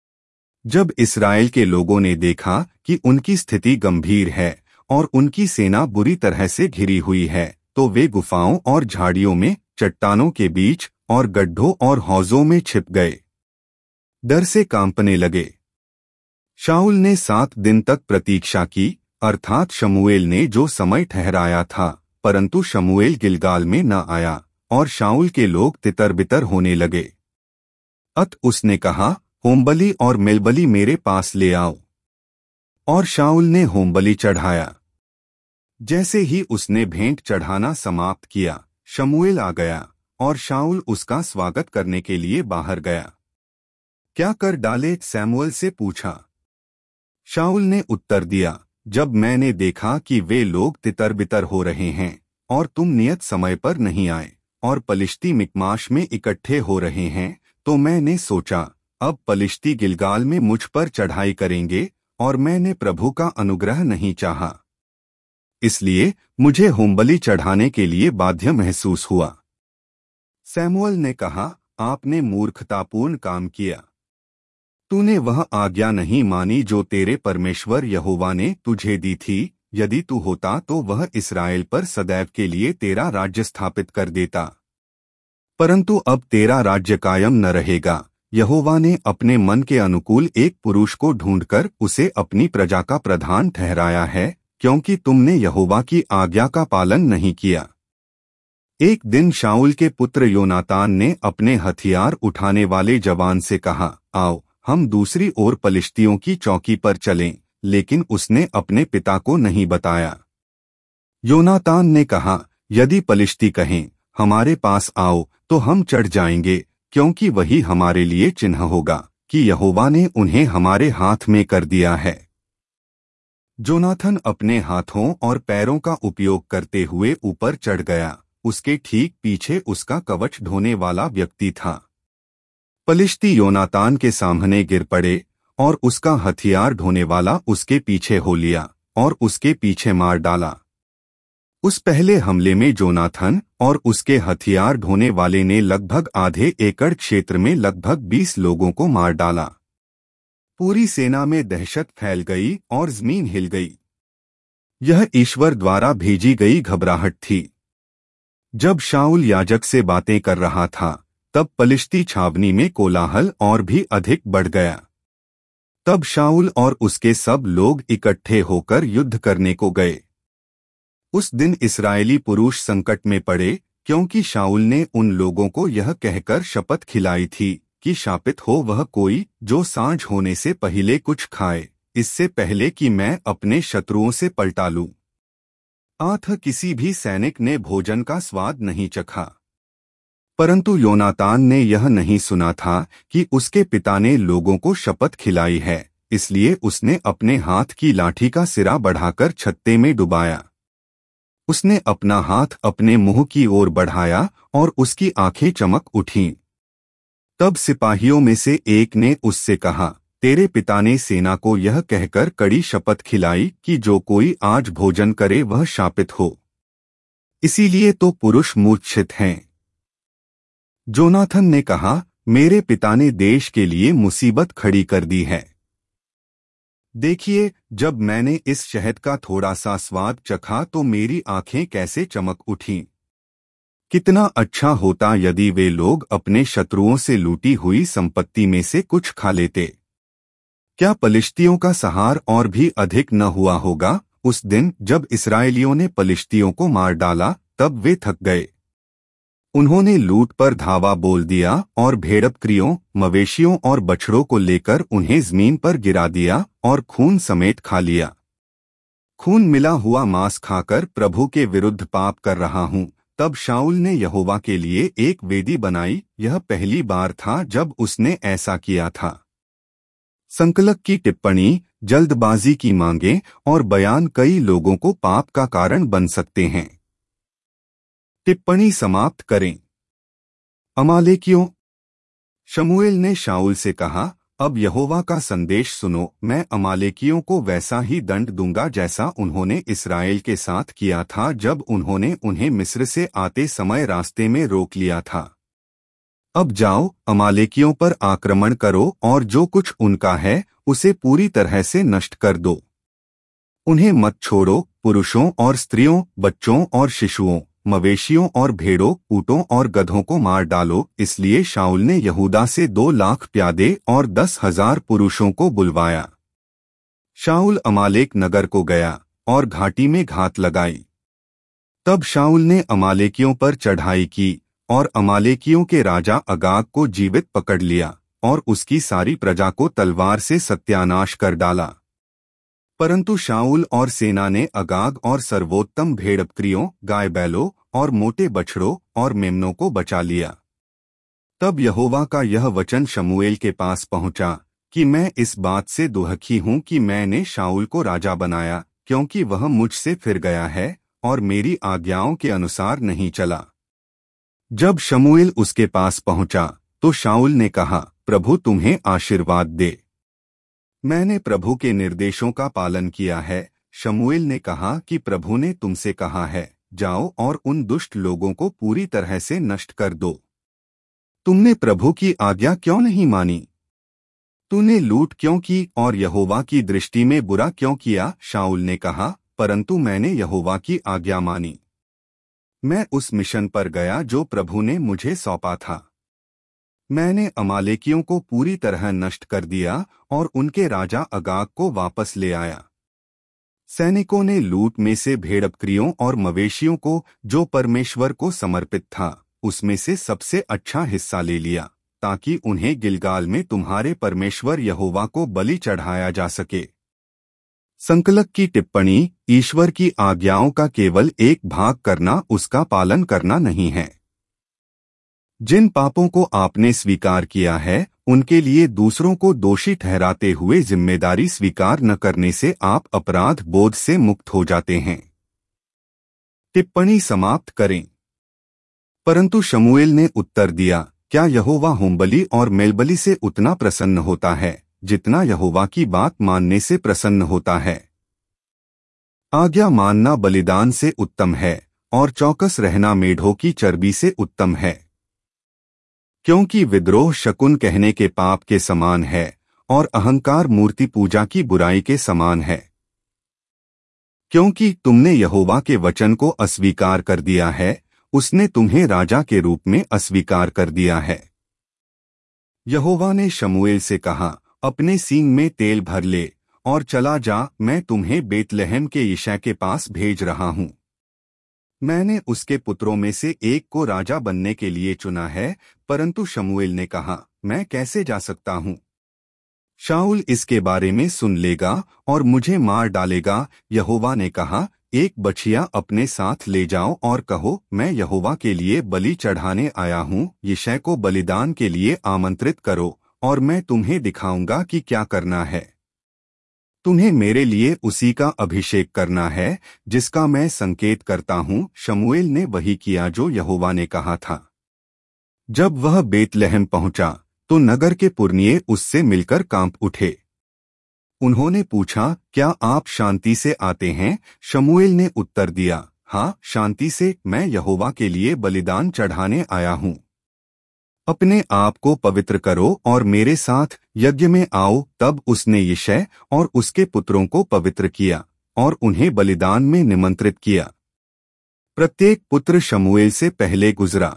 Speaker 1: जब इस्राएल के लोगों ने देखा कि उनकी स्थिति गंभीर है और उनकी सेना बुरी तरह से घिरी हुई है, तो वे गुफाओं और झाड़ियों में, चट्टानों के बीच और गड्ढों और हौजों में छिप गए। डर से कांपने लगे। शाऊल ने 7 दिन तक प्रतीक्षा की, अर्थात शमूएल ने जो समय ठहराया था, परंतु शमूएल गिलगाल में न आया और शाऊल के लोग तितर-बितर होने लगे। अत उसने कहा, होमबलि और मेलबलि मेरे पास ले आओ। और शाऊल ने होमबलि चढ़ाया। जैसे ही उसने भेंट चढ़ाना समाप्त किया, शमूएल आ गया और शाऊल उसका स्वागत करने के लिए बाहर गया। क्या कर डाले? सैमुअल से पूछा। शाऊल ने उत्तर दिया, जब मैंने देखा कि वे लोग तितर-बितर हो रहे हैं और तुम नियत समय पर नहीं आए और पलिश्ती मिकमाश में इकट्ठे हो रहे हैं, तो मैंने सोचा, अब पलिश्ती गिलगाल में मुझ पर चढ़ाई करेंगे और मैंने प्रभु का अनुग्रह नहीं चाहा। इसलिए मुझे होमबलि चढ़ाने के लिए बाध्य महसूस हुआ। सैमुअल ने कहा, आपने मूर्खतापूर्ण काम किया। तूने वह आज्ञा नहीं मानी जो तेरे परमेश्वर यहोवा ने तुझे दी थी। यदि तू होता तो वह इस्राएल पर सदैव के लिए तेरा राज्य स्थापित कर देता। परंतु अब तेरा राज्य कायम न रहेगा। यहोवा ने अपने मन के अनुकूल एक पुरुष को ढूंढकर उसे अपनी प्रजा का प्रधान ठहराया है, क्योंकि तुमने यहोवा की आज्ञा का पालन नहीं किया। एक दिन शाऊल के पुत्र योनातान ने अपने हथियार उठाने वाले जवान से कहा, आओ हम दूसरी ओर पलिश्तियों की चौकी पर चलें, लेकिन उसने अपने पिता को नहीं बताया। योनातान ने कहा, यदि पलिश्ती कहें, हमारे पास आओ, तो हम चढ़ जाएंगे, क्योंकि वही हमारे लिए चिन्ह होगा कि यहोवा ने उन्हें हमारे हाथ में कर दिया है। जोनाथन अपने हाथों और पैरों का उपयोग करते हुए ऊपर चढ़ गया। उसके ठीक पीछे उसका कवच ढोने वाला व्यक्ति था। पलिश्ती योनातान के सामने गिर पड़े और उसका हथियार ढोने वाला उसके पीछे हो लिया और उसके पीछे मार डाला। उस पहले हमले में जोनाथन और उसके हथियार ढोने वाले ने लगभग आधे एकड़ क्षेत्र में लगभग 20 लोगों को मार डाला। पूरी सेना में दहशत फैल गई और जमीन हिल गई। यह ईश्वर द्वारा भेजी गई घबराहट थी। जब शाऊल याजक से बातें कर रहा था, तब पलिश्ती छावनी में कोलाहल और भी अधिक बढ़ गया। तब शाऊल और उसके सब लोग इकट्ठे होकर युद्ध करने को गए। उस दिन इस्राएली पुरुष संकट में पड़े, क्योंकि शाऊल ने उन लोगों को यह कहकर शपथ खिलाई थी कि शापित हो वह कोई जो सांझ होने से पहले कुछ खाए, इससे पहले कि मैं अपने शत्रुओं से पलटा लूं। आठ किसी भी सैनिक ने भोजन का स्वाद नहीं चखा। परंतु योनातान ने यह नहीं सुना था कि उसके पिता ने लोगों को शपथ खिलाई है, इसलिए उसने अपने हाथ की लाठी का सिरा बढ़ाकर छत्ते में डुबाया। उसने अपना हाथ अपने मुंह की ओर बढ़ाया और उसकी आंखें चमक उठीं। तब सिपाहियों में से एक ने उससे कहा, तेरे पिता ने सेना को यह कहकर कड़ी शपथ खिलाई कि जो कोई आज भोजन करे वह शापित हो। इसीलिए तो पुरुष मूर्छित हैं। जोनाथन ने कहा, मेरे पिता ने देश के लिए मुसीबत खड़ी कर दी है। देखिए, जब मैंने इस शहद का थोड़ा सा स्वाद चखा तो मेरी आंखें कैसे चमक उठीं। कितना अच्छा होता यदि वे लोग अपने शत्रुओं से लूटी हुई संपत्ति में से कुछ खा लेते। क्या पलिश्तियों का सहार और भी अधिक न हुआ होगा। उस दिन जब इस्राएलियों ने पलिश्तियों को मार डाला, तब वे थक गए। उन्होंने लूट पर धावा बोल दिया और भेड़बकरियों, मवेशियों और बछड़ों को लेकर उन्हें जमीन पर गिरा दिया और खून समेत खा लिया। खून मिला हुआ मांस खाकर प्रभु के विरुद्ध पाप कर रहा हूँ। तब शाऊल ने यहोवा के लिए एक वेदी बनाई। यह पहली बार था जब उसने ऐसा किया था। संकलक की टिप्पणी, जल्दबाजी की मांगें और बयान कई लोगों को पाप का कारण बन सकते हैं। टिप्पणी समाप्त करें। अमालेकियों। शमूएल ने शाऊल से कहा, अब यहोवा का संदेश सुनो, मैं अमालेकियों को वैसा ही दंड दूंगा जैसा उन्होंने इस्राएल के साथ किया था जब उन्होंने उन्हें मिस्र से आते समय रास्ते में रोक लिया था। अब जाओ, अमालेकियों पर आक्रमण करो और जो कुछ उनका है उसे पूरी तरह से नष्ट कर दो। उन्हें मत छोड़ो, पुरुषों और स्त्रियों, बच्चों और शिशुओं, मवेशियों और भेड़ों, ऊँटों और गधों को मार डालो। इसलिए शाऊल ने यहूदा से 2 लाख प्यादे और 10,000 पुरुषों को बुलवाया। शाऊल अमालेक नगर को गया और घाटी में घात लगाई। तब शाऊल ने अमालेकियों पर चढ़ाई की और अमालेकियों के राजा अगाग को जीवित पकड़ लिया और उसकी सारी प्रजा को तलवार से सत्यानाश कर डाला। परंतु शाऊल और सेना ने अगाग और सर्वोत्तम भेड़बकरियों, गाय बैलों और मोटे बछड़ों और मेमनों को बचा लिया। तब यहोवा का यह वचन शमूएल के पास पहुंचा कि मैं इस बात से दुखी हूं कि मैंने शाऊल को राजा बनाया, क्योंकि वह मुझसे फिर गया है और मेरी आज्ञाओं के अनुसार नहीं चला। जब शमूएल उसके पास पहुंचा तो शाऊल ने कहा, प्रभु तुम्हें आशीर्वाद दे। मैंने प्रभु के निर्देशों का पालन किया है। शमूएल ने कहा कि प्रभु ने तुमसे कहा है, जाओ और उन दुष्ट लोगों को पूरी तरह से नष्ट कर दो। तुमने प्रभु की आज्ञा क्यों नहीं मानी? तूने लूट क्यों की और यहोवा की दृष्टि में बुरा क्यों किया? शाऊल ने कहा, परंतु मैंने यहोवा की आज्ञा मानी। मैं उस मिशन पर गया जो प्रभु ने मुझे सौंपा था। मैंने अमालेकियों को पूरी तरह नष्ट कर दिया और उनके राजा अगाग को वापस ले आया। सैनिकों ने लूट में से भेड़बकरियों और मवेशियों को, जो परमेश्वर को समर्पित था, उसमें से सबसे अच्छा हिस्सा ले लिया, ताकि उन्हें गिलगाल में तुम्हारे परमेश्वर यहोवा को बलि चढ़ाया जा सके। संकलक की टिप्पणी, ईश्वर की आज्ञाओं का केवल एक भाग करना उसका पालन करना नहीं है। जिन पापों को आपने स्वीकार किया है, उनके लिए दूसरों को दोषी ठहराते हुए जिम्मेदारी स्वीकार न करने से आप अपराध बोध से मुक्त हो जाते हैं। टिप्पणी समाप्त करें। परंतु शमूएल ने उत्तर दिया, क्या यहोवा होमबलि और मेलबलि से उतना प्रसन्न होता है जितना यहोवा की बात मानने से प्रसन्न होता है? आज्ञा मानना बलिदान से उत्तम है और चौकस रहना मेढ़ों की चर्बी से उत्तम है, क्योंकि विद्रोह शकुन कहने के पाप के समान है और अहंकार मूर्ति पूजा की बुराई के समान है। क्योंकि तुमने यहोवा के वचन को अस्वीकार कर दिया है, उसने तुम्हें राजा के रूप में अस्वीकार कर दिया है। यहोवा ने शमूएल से कहा, अपने सींग में तेल भर ले और चला जा, मैं तुम्हें बेतलहम के यिशै के पास भेज रहा हूं। मैंने उसके पुत्रों में से एक को राजा बनने के लिए चुना है। परंतु शमूएल ने कहा, मैं कैसे जा सकता हूं? शाऊल इसके बारे में सुन लेगा और मुझे मार डालेगा। यहोवा ने कहा, एक बछिया अपने साथ ले जाओ और कहो, मैं यहोवा के लिए बलि चढ़ाने आया हूं। यिशै को बलिदान के लिए आमंत्रित करो और मैं तुम्हें दिखाऊंगा कि क्या करना है। तुम्हें मेरे लिए उसी का अभिषेक करना है जिसका मैं संकेत करता हूं। शमूएल ने वही किया जो यहोवा ने कहा था। जब वह बेतलहम पहुंचा तो नगर के पुरनिये उससे मिलकर कांप उठे। उन्होंने पूछा, क्या आप शांति से आते हैं? शमूएल ने उत्तर दिया, हाँ, शांति से, मैं यहोवा के लिए बलिदान चढ़ाने आया हूं। अपने आप को पवित्र करो और मेरे साथ यज्ञ में आओ। तब उसने यिशै और उसके पुत्रों को पवित्र किया और उन्हें बलिदान में निमंत्रित किया। प्रत्येक पुत्र शमूएल से पहले गुजरा।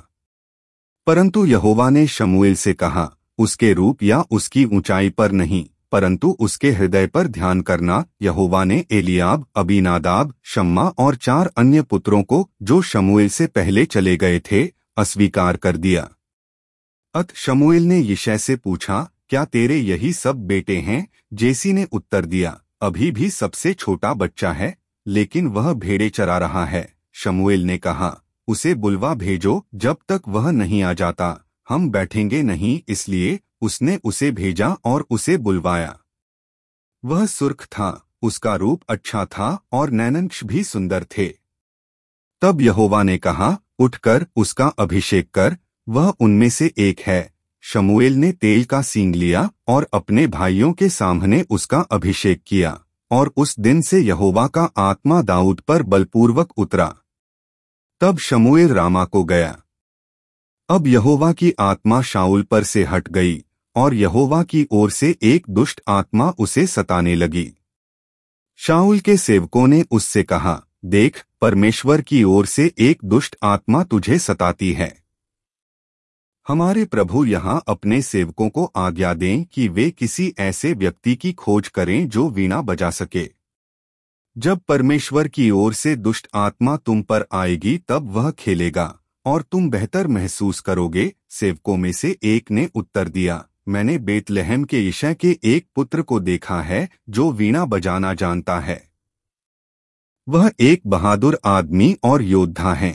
Speaker 1: परंतु यहोवा ने शमूएल से कहा, उसके रूप या उसकी ऊंचाई पर नहीं, परंतु उसके हृदय पर ध्यान करना। यहोवा ने एलियाब, अबीनादाब, शम्मा और 4 अन्य पुत्रों को, जो शमूएल से पहले चले गए थे, अस्वीकार कर दिया। अत शमूएल ने यिशै से पूछा, क्या तेरे यही सब बेटे हैं? जेसी ने उत्तर दिया, अभी भी सबसे छोटा बच्चा है, लेकिन वह भेड़े चरा रहा है। शमूएल ने कहा, उसे बुलवा भेजो, जब तक वह नहीं आ जाता हम बैठेंगे नहीं। इसलिए उसने उसे भेजा और उसे बुलवाया। वह सुर्ख था, उसका रूप अच्छा था और नैनंक्ष भी सुंदर थे। तब यहोवा ने कहा, उठकर उसका अभिषेक कर, वह उनमें से एक है। शमूएल ने तेल का सींग लिया और अपने भाइयों के सामने उसका अभिषेक किया, और उस दिन से यहोवा का आत्मा दाऊद पर बलपूर्वक उतरा। तब शमूएल रामा को गया। अब यहोवा की आत्मा शाऊल पर से हट गई और यहोवा की ओर से एक दुष्ट आत्मा उसे सताने लगी। शाऊल के सेवकों ने उससे कहा, देख, परमेश्वर की ओर से एक दुष्ट आत्मा तुझे सताती है। हमारे प्रभु यहाँ अपने सेवकों को आज्ञा दें कि वे किसी ऐसे व्यक्ति की खोज करें जो वीणा बजा सके। जब परमेश्वर की ओर से दुष्ट आत्मा तुम पर आएगी तब वह खेलेगा और तुम बेहतर महसूस करोगे। सेवकों में से एक ने उत्तर दिया, मैंने बेतलहम के यिशै के एक पुत्र को देखा है जो वीणा बजाना जानता है। वह एक बहादुर आदमी और योद्धा है।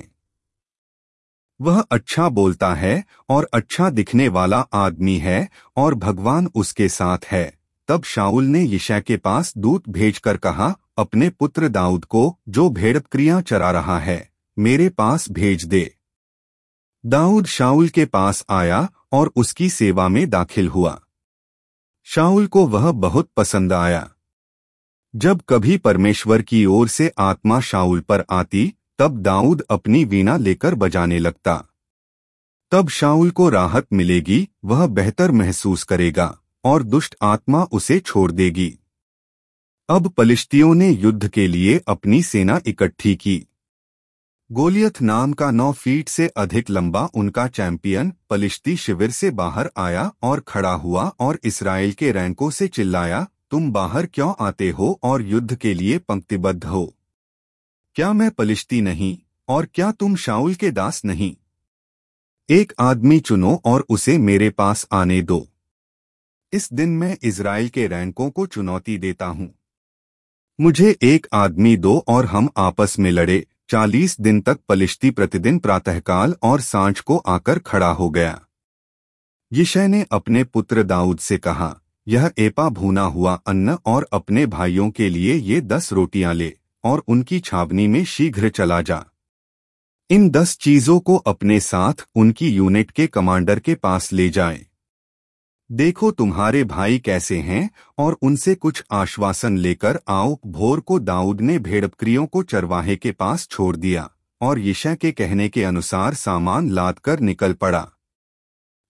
Speaker 1: वह अच्छा बोलता है और अच्छा दिखने वाला आदमी है और भगवान उसके साथ है। तब शाऊल ने यिशै के पास दूत भेजकर कहा, अपने पुत्र दाऊद को, जो भेड़बकरियां चरा रहा है, मेरे पास भेज दे। दाऊद शाऊल के पास आया और उसकी सेवा में दाखिल हुआ। शाऊल को वह बहुत पसंद आया। जब कभी परमेश्वर की ओर से आत्मा शाऊल पर आती, तब दाऊद अपनी वीणा लेकर बजाने लगता। तब शाऊल को राहत मिलेगी, वह बेहतर महसूस करेगा और दुष्ट आत्मा उसे छोड़ देगी। अब पलिश्तियों ने युद्ध के लिए अपनी सेना इकट्ठी की। गोलियत नाम का 9 फीट से अधिक लंबा उनका चैंपियन पलिश्ती शिविर से बाहर आया और खड़ा हुआ और इस्राएल के रैंकों से चिल्लाया, तुम बाहर क्यों आते हो और युद्ध के लिए पंक्तिबद्ध हो? क्या मैं पलिश्ती नहीं और क्या तुम शाऊल के दास नहीं? एक आदमी चुनो और उसे मेरे पास आने दो। इस दिन मैं इज़राइल के रैंकों को चुनौती देता हूं। मुझे एक आदमी दो और हम आपस में लड़े। 40 दिन तक पलिश्ती प्रतिदिन प्रातःकाल और सांझ को आकर खड़ा हो गया। यिशै ने अपने पुत्र दाऊद से कहा, यह एपा भुना हुआ अन्न और अपने भाइयों के लिए ये 10 रोटियां ले और उनकी छावनी में शीघ्र चला जा। इन 10 चीजों को अपने साथ उनकी यूनिट के कमांडर के पास ले जाएं। देखो तुम्हारे भाई कैसे हैं और उनसे कुछ आश्वासन लेकर आओ। भोर को दाऊद ने भेड़बकरियों को चरवाहे के पास छोड़ दिया और यिशै के कहने के अनुसार सामान लाद कर निकल पड़ा।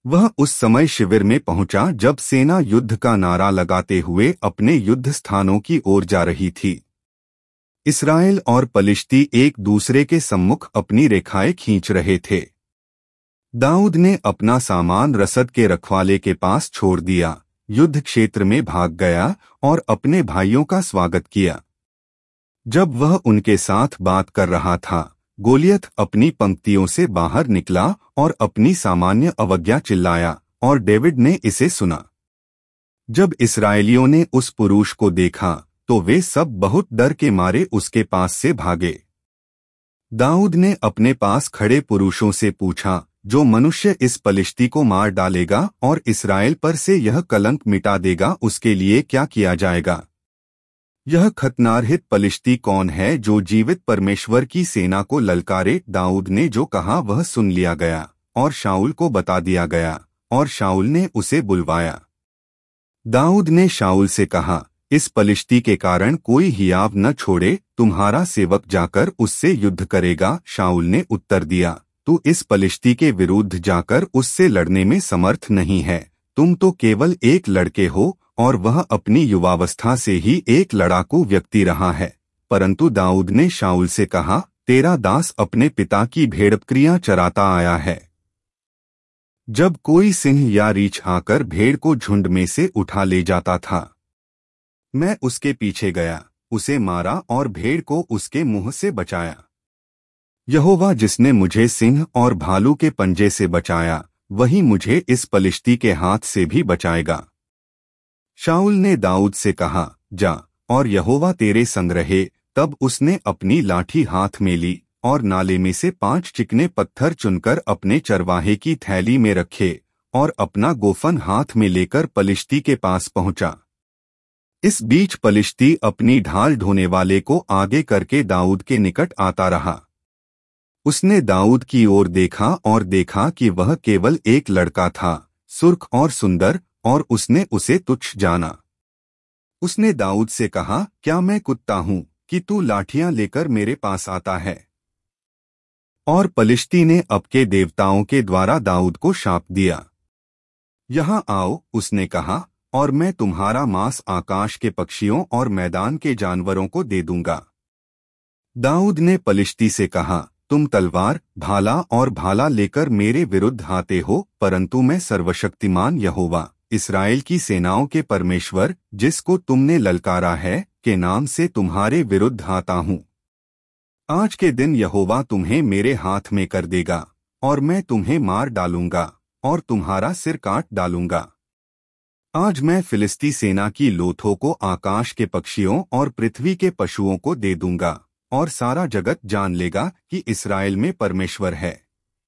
Speaker 1: वह उस समय शिविर में पहुंचा जब सेना युद्ध का नारा लगाते हुए अपने युद्ध स्थानों की ओर जा रही थी। इस्राएल और पलिश्ती एक दूसरे के सम्मुख अपनी रेखाएं खींच रहे थे। दाऊद ने अपना सामान रसद के रखवाले के पास छोड़ दिया, युद्ध क्षेत्र में भाग गया और अपने भाइयों का स्वागत किया। जब वह उनके साथ बात कर रहा था, गोलियत अपनी पंक्तियों से बाहर निकला और अपनी सामान्य अवज्ञा चिल्लाया, और डेविड ने इसे सुना। जब इस्राएलियों ने उस पुरुष को देखा तो वे सब बहुत डर के मारे उसके पास से भागे। दाऊद ने अपने पास खड़े पुरुषों से पूछा, जो मनुष्य इस पलिश्ती को मार डालेगा और इस्राएल पर से यह कलंक मिटा देगा, उसके लिए क्या किया जाएगा? यह खतनारहित पलिश्ती कौन है जो जीवित परमेश्वर की सेना को ललकारे? दाऊद ने जो कहा वह सुन लिया गया और शाऊल को बता दिया गया, और शाऊल ने उसे बुलवाया। दाऊद ने शाऊल से कहा, इस पलिश्ती के कारण कोई हियाव न छोड़े, तुम्हारा सेवक जाकर उससे युद्ध करेगा। शाऊल ने उत्तर दिया, तू इस पलिश्ती के विरुद्ध जाकर उससे लड़ने में समर्थ नहीं है। तुम तो केवल एक लड़के हो और वह अपनी युवावस्था से ही एक लड़ाकू व्यक्ति रहा है। परंतु दाऊद ने शाऊल से कहा, तेरा दास अपने पिता की भेड़बकरियां चराता आया है। जब कोई सिंह या रीछ आकर भेड़ को झुंड में से उठा ले जाता था, मैं उसके पीछे गया, उसे मारा और भेड़ को उसके मुंह से बचाया। यहोवा जिसने मुझे सिंह और भालू के पंजे से बचाया, वही मुझे इस पलिश्ती के हाथ से भी बचाएगा। शाऊल ने दाऊद से कहा, जा और यहोवा तेरे संग रहे। तब उसने अपनी लाठी हाथ में ली और नाले में से 5 चिकने पत्थर चुनकर अपने चरवाहे की थैली में रखे और अपना गोफन हाथ में लेकर पलिश्ती के पास पहुंचा। इस बीच पलिश्ती अपनी ढाल ढोने वाले को आगे करके दाऊद के निकट आता रहा। उसने दाऊद की ओर देखा और देखा कि वह केवल एक लड़का था, सुर्ख और सुंदर, और उसने उसे तुच्छ जाना। उसने दाऊद से कहा, क्या मैं कुत्ता हूं कि तू लाठियां लेकर मेरे पास आता है? और पलिश्ती ने अपने देवताओं के द्वारा दाऊद को शाप दिया। यहाँ आओ, उसने कहा, और मैं तुम्हारा मांस आकाश के पक्षियों और मैदान के जानवरों को दे दूंगा। दाऊद ने पलिश्ती से कहा, तुम तलवार, भाला और भाला लेकर मेरे विरुद्ध आते हो, परंतु मैं सर्वशक्तिमान यहोवा, इस्राएल की सेनाओं के परमेश्वर, जिसको तुमने ललकारा है, के नाम से तुम्हारे विरुद्ध आता हूँ। आज के दिन यहोवा तुम्हें मेरे हाथ में कर देगा, और मैं तुम्हें मार डालूंगा और तुम्हारा सिर काट डालूंगा। आज मैं फिलिस्ती सेना की लोथों को आकाश के पक्षियों और पृथ्वी के पशुओं को दे दूंगा, और सारा जगत जान लेगा कि इस्राएल में परमेश्वर है।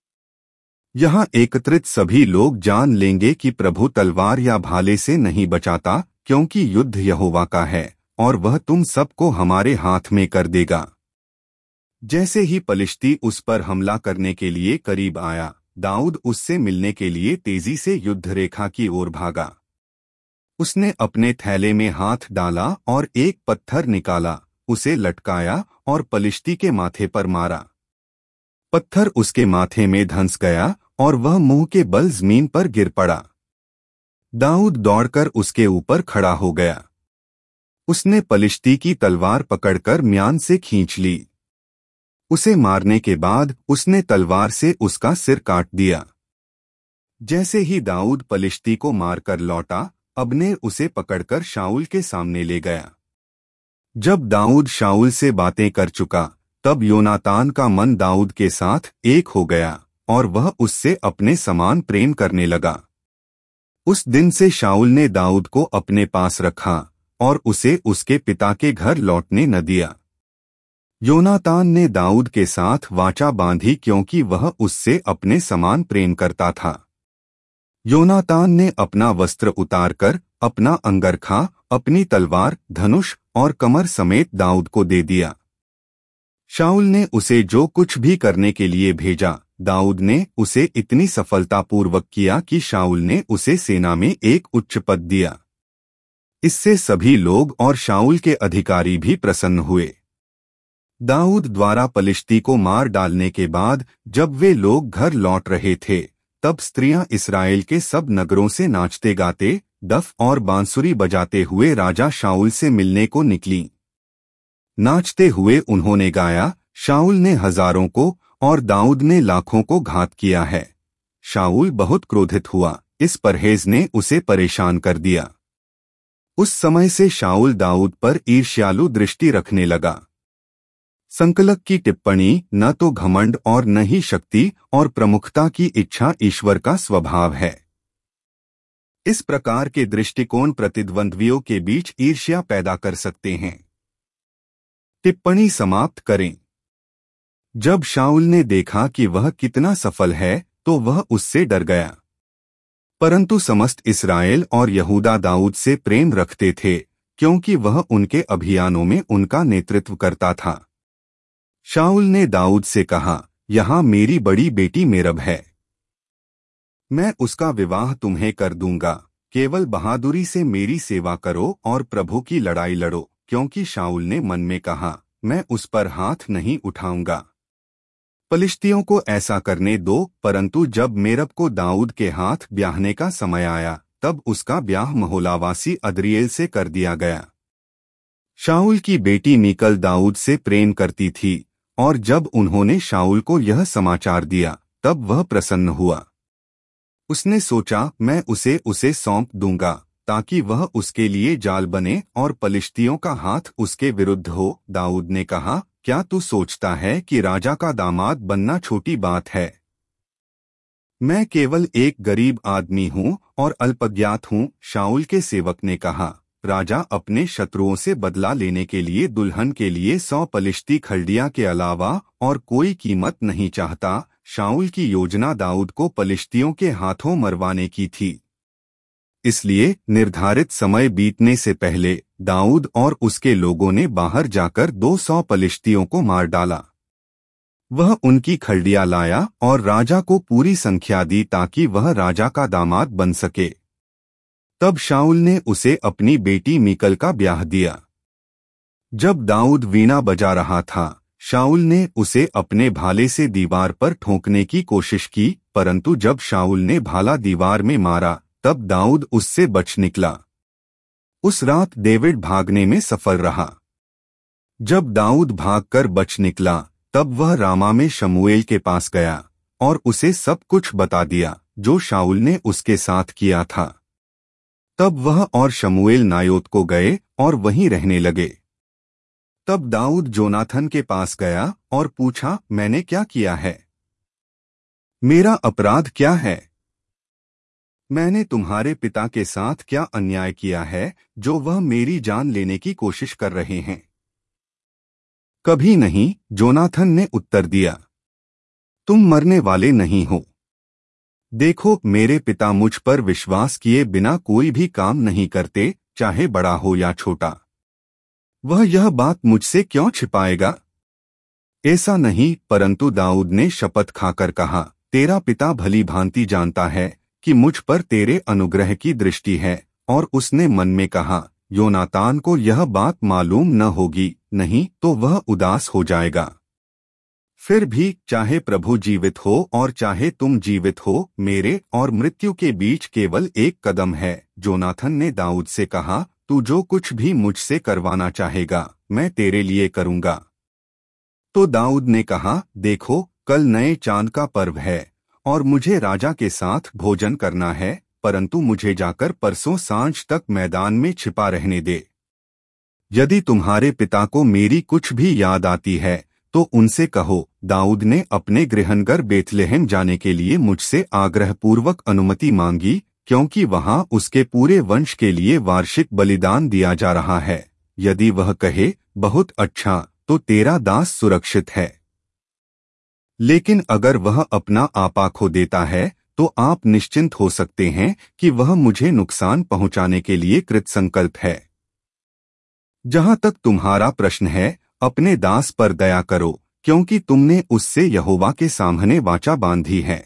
Speaker 1: यहाँ एकत्रित सभी लोग जान लेंगे कि प्रभु तलवार या भाले से नहीं बचाता, क्योंकि युद्ध यहोवा का है और वह तुम सबको हमारे हाथ में कर देगा। जैसे ही पलिश्ती उस पर हमला करने के लिए करीब आया, दाऊद उससे मिलने के लिए तेजी से युद्ध रेखा की ओर भागा। उसने अपने थैले में हाथ डाला और एक पत्थर निकाला, उसे लटकाया और पलिश्ती के माथे पर मारा। पत्थर उसके माथे में धंस गया और वह मुंह के बल जमीन पर गिर पड़ा। दाऊद दौड़कर उसके ऊपर खड़ा हो गया। उसने पलिश्ती की तलवार पकड़कर म्यान से खींच ली। उसे मारने के बाद उसने तलवार से उसका सिर काट दिया। जैसे ही दाऊद पलिश्ती को मारकर लौटा, अब्नेर उसे पकड़कर शाऊल के सामने ले गया। जब दाऊद शाऊल से बातें कर चुका, तब योनातान का मन दाऊद के साथ एक हो गया और वह उससे अपने समान प्रेम करने लगा। उस दिन से शाऊल ने दाऊद को अपने पास रखा और उसे उसके पिता के घर लौटने न दिया। योनातान ने दाऊद के साथ वाचा बांधी क्योंकि वह उससे अपने समान प्रेम करता था। योनातान ने अपना वस्त्र उतारकर अपना अंगरखा, अपनी तलवार, धनुष और कमर समेत दाऊद को दे दिया। शाऊल ने उसे जो कुछ भी करने के लिए भेजा, दाऊद ने उसे इतनी सफलतापूर्वक किया कि शाऊल ने उसे सेना में एक उच्च पद दिया। इससे सभी लोग और शाऊल के अधिकारी भी प्रसन्न हुए। दाऊद द्वारा पलिश्ती को मार डालने के बाद जब वे लोग घर लौट रहे थे, तब स्त्रियां इस्राएल के सब नगरों से नाचते गाते, दफ और बांसुरी बजाते हुए राजा शाऊल से मिलने को निकलीं। नाचते हुए उन्होंने गाया, शाऊल ने हजारों को और दाऊद ने लाखों को घात किया है। शाऊल बहुत क्रोधित हुआ, इस परहेज ने उसे परेशान कर दिया। उस समय से शाऊल दाऊद पर ईर्ष्यालु दृष्टि रखने लगा। संकलक की टिप्पणी, न तो घमंड और न ही शक्ति और प्रमुखता की इच्छा ईश्वर का स्वभाव है। इस प्रकार के दृष्टिकोण प्रतिद्वंद्वियों के बीच ईर्ष्या पैदा कर सकते हैं। टिप्पणी समाप्त करें। जब शाऊल ने देखा कि वह कितना सफल है, तो वह उससे डर गया। परंतु समस्त इस्राएल और यहूदा दाऊद से प्रेम रखते थे, क्योंकि वह उनके अभियानों में उनका नेतृत्व करता था। शाऊल ने दाऊद से कहा, यहाँ मेरी बड़ी बेटी मेरब है। मैं उसका विवाह तुम्हें कर दूंगा। केवल बहादुरी से मेरी सेवा करो और प्रभु की लड़ाई लड़ो, क्योंकि शाऊल ने मन में कहा, मैं उस पर हाथ नहीं उठाऊंगा। पलिश्तियों को ऐसा करने दो। परंतु जब मेरब को दाऊद के हाथ ब्याहने का समय आया, तब उसका ब्याह महोलावासी अद्रिएल से कर दिया गया। शाऊल की बेटी मीकल दाऊद से प्रेम करती थी, और जब उन्होंने शाऊल को यह समाचार दिया, तब वह प्रसन्न हुआ। उसने सोचा, मैं उसे सौंप दूंगा, ताकि वह उसके लिए जाल बने और पलिश्तियों का हाथ उसके विरुद्ध हो। दाऊद ने कहा, क्या तू सोचता है कि राजा का दामाद बनना छोटी बात है? मैं केवल एक गरीब आदमी हूँ और अल्पज्ञात हूँ। शाऊल के सेवक ने कहा, राजा अपने शत्रुओं से बदला लेने के लिए दुल्हन के लिए 100 पलिश्ती खलड़ियां के अलावा और कोई कीमत नहीं चाहता। शाऊल की योजना दाऊद को पलिश्तियों के हाथों मरवाने की थी। इसलिए निर्धारित समय बीतने से पहले दाऊद और उसके लोगों ने बाहर जाकर 200 पलिश्तियों को मार डाला। वह उनकी खलड़ियां लाया और राजा को पूरी संख्या दी, ताकि वह राजा का दामाद बन सके। तब शाऊल ने उसे अपनी बेटी मीकल का ब्याह दिया। जब दाऊद वीणा बजा रहा था, शाऊल ने उसे अपने भाले से दीवार पर ठोंकने की कोशिश की, परंतु जब शाऊल ने भाला दीवार में मारा, तब दाऊद उससे बच निकला। उस रात डेविड भागने में सफल रहा। जब दाऊद भागकर बच निकला, तब वह रामा में शमूएल के पास गया और उसे सब कुछ बता दिया जो शाऊल ने उसके साथ किया था। तब वह और शमूएल नायोत को गए और वहीं रहने लगे। तब दाऊद जोनाथन के पास गया और पूछा, मैंने क्या किया है? मेरा अपराध क्या है? मैंने तुम्हारे पिता के साथ क्या अन्याय किया है, जो वह मेरी जान लेने की कोशिश कर रहे हैं? कभी नहीं, जोनाथन ने उत्तर दिया। तुम मरने वाले नहीं हो। देखो, मेरे पिता मुझ पर विश्वास किए बिना कोई भी काम नहीं करते, चाहे बड़ा हो या छोटा। वह यह बात मुझसे क्यों छिपाएगा? ऐसा नहीं, परंतु दाऊद ने शपथ खाकर कहा, तेरा पिता भली भांति जानता है कि मुझ पर तेरे अनुग्रह की दृष्टि है। और उसने मन में कहा, योनातान को यह बात मालूम न होगी, नहीं तो वह उदास हो जाएगा। फिर भी चाहे प्रभु जीवित हो और चाहे तुम जीवित हो, मेरे और मृत्यु के बीच केवल एक कदम है। जोनाथन ने दाऊद से कहा, तू जो कुछ भी मुझसे करवाना चाहेगा, मैं तेरे लिए करूंगा। तो दाऊद ने कहा, देखो, कल नए चांद का पर्व है और मुझे राजा के साथ भोजन करना है, परंतु मुझे जाकर परसों सांझ तक मैदान में छिपा रहने दे। यदि तुम्हारे पिता को मेरी कुछ भी याद आती है, तो उनसे कहो, दाऊद ने अपने गृहनगर बेथलेहम जाने के लिए मुझसे आग्रहपूर्वक अनुमति मांगी, क्योंकि वहां उसके पूरे वंश के लिए वार्षिक बलिदान दिया जा रहा है। यदि वह कहे, बहुत अच्छा, तो तेरा दास सुरक्षित है। लेकिन अगर वह अपना आपा खो देता है, तो आप निश्चिंत हो सकते हैं कि वह मुझे नुकसान पहुंचाने के लिए कृतसंकल्प है। जहां तक तुम्हारा प्रश्न है, अपने दास पर दया करो, क्योंकि तुमने उससे यहोवा के सामने वाचा बांधी है।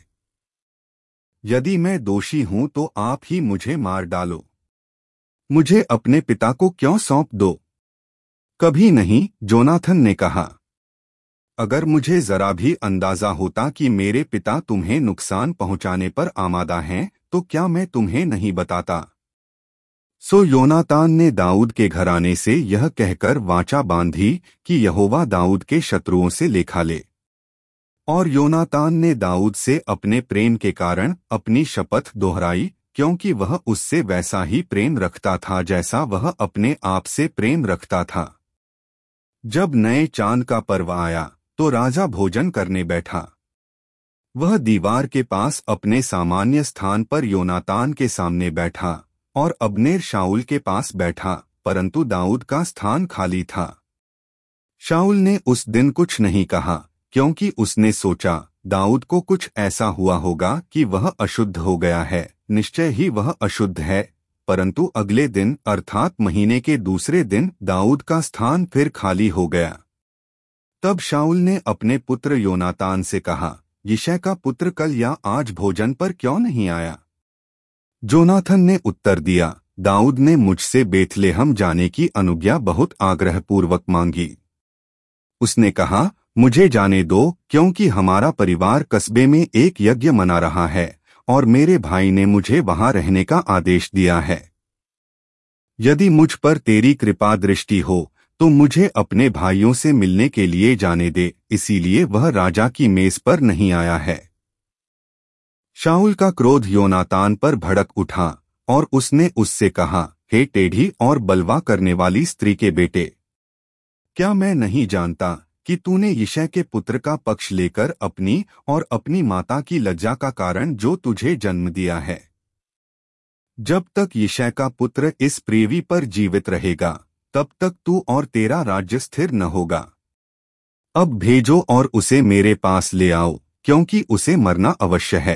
Speaker 1: यदि मैं दोषी हूं तो आप ही मुझे मार डालो। मुझे अपने पिता को क्यों सौंप दो? कभी नहीं, जोनाथन ने कहा। अगर मुझे जरा भी अंदाजा होता कि मेरे पिता तुम्हें नुकसान पहुंचाने पर आमादा हैं, तो क्या मैं तुम्हें नहीं बताता। सो योनातान ने दाऊद के घराने से यह कहकर वाचा बांधी कि यहोवा दाऊद के शत्रुओं से लेखा ले। और योनातान ने दाऊद से अपने प्रेम के कारण अपनी शपथ दोहराई, क्योंकि वह उससे वैसा ही प्रेम रखता था जैसा वह अपने आप से प्रेम रखता था। जब नए चांद का पर्व आया तो राजा भोजन करने बैठा। वह दीवार के पास अपने सामान्य स्थान पर योनातान के सामने बैठा और अब्नेर शाऊल के पास बैठा, परंतु दाऊद का स्थान खाली था। शाऊल ने उस दिन कुछ नहीं कहा, क्योंकि उसने सोचा दाऊद को कुछ ऐसा हुआ होगा कि वह अशुद्ध हो गया है, निश्चय ही वह अशुद्ध है। परंतु अगले दिन अर्थात महीने के दूसरे दिन दाऊद का स्थान फिर खाली हो गया। तब शाऊल ने अपने पुत्र योनातान से कहा, यिशै का पुत्र कल या आज भोजन पर क्यों नहीं आया। जोनाथन ने उत्तर दिया, दाऊद ने मुझसे बेथलेहम जाने की अनुज्ञा बहुत आग्रहपूर्वक मांगी। उसने कहा, मुझे जाने दो, क्योंकि हमारा परिवार कस्बे में एक यज्ञ मना रहा है और मेरे भाई ने मुझे वहां रहने का आदेश दिया है। यदि मुझ पर तेरी कृपा दृष्टि हो तो मुझे अपने भाइयों से मिलने के लिए जाने दे। इसीलिए वह राजा की मेज पर नहीं आया है। शाऊल का क्रोध योनातान पर भड़क उठा और उसने उससे कहा, हे टेढ़ी और बलवा करने वाली स्त्री के बेटे, क्या मैं नहीं जानता कि तूने यिशै के पुत्र का पक्ष लेकर अपनी और अपनी माता की लज्जा का कारण जो तुझे जन्म दिया है। जब तक यिशै का पुत्र इस पृथ्वी पर जीवित रहेगा तब तक तू और तेरा राज्य स्थिर न होगा। अब भेजो और उसे मेरे पास ले आओ, क्योंकि उसे मरना अवश्य है।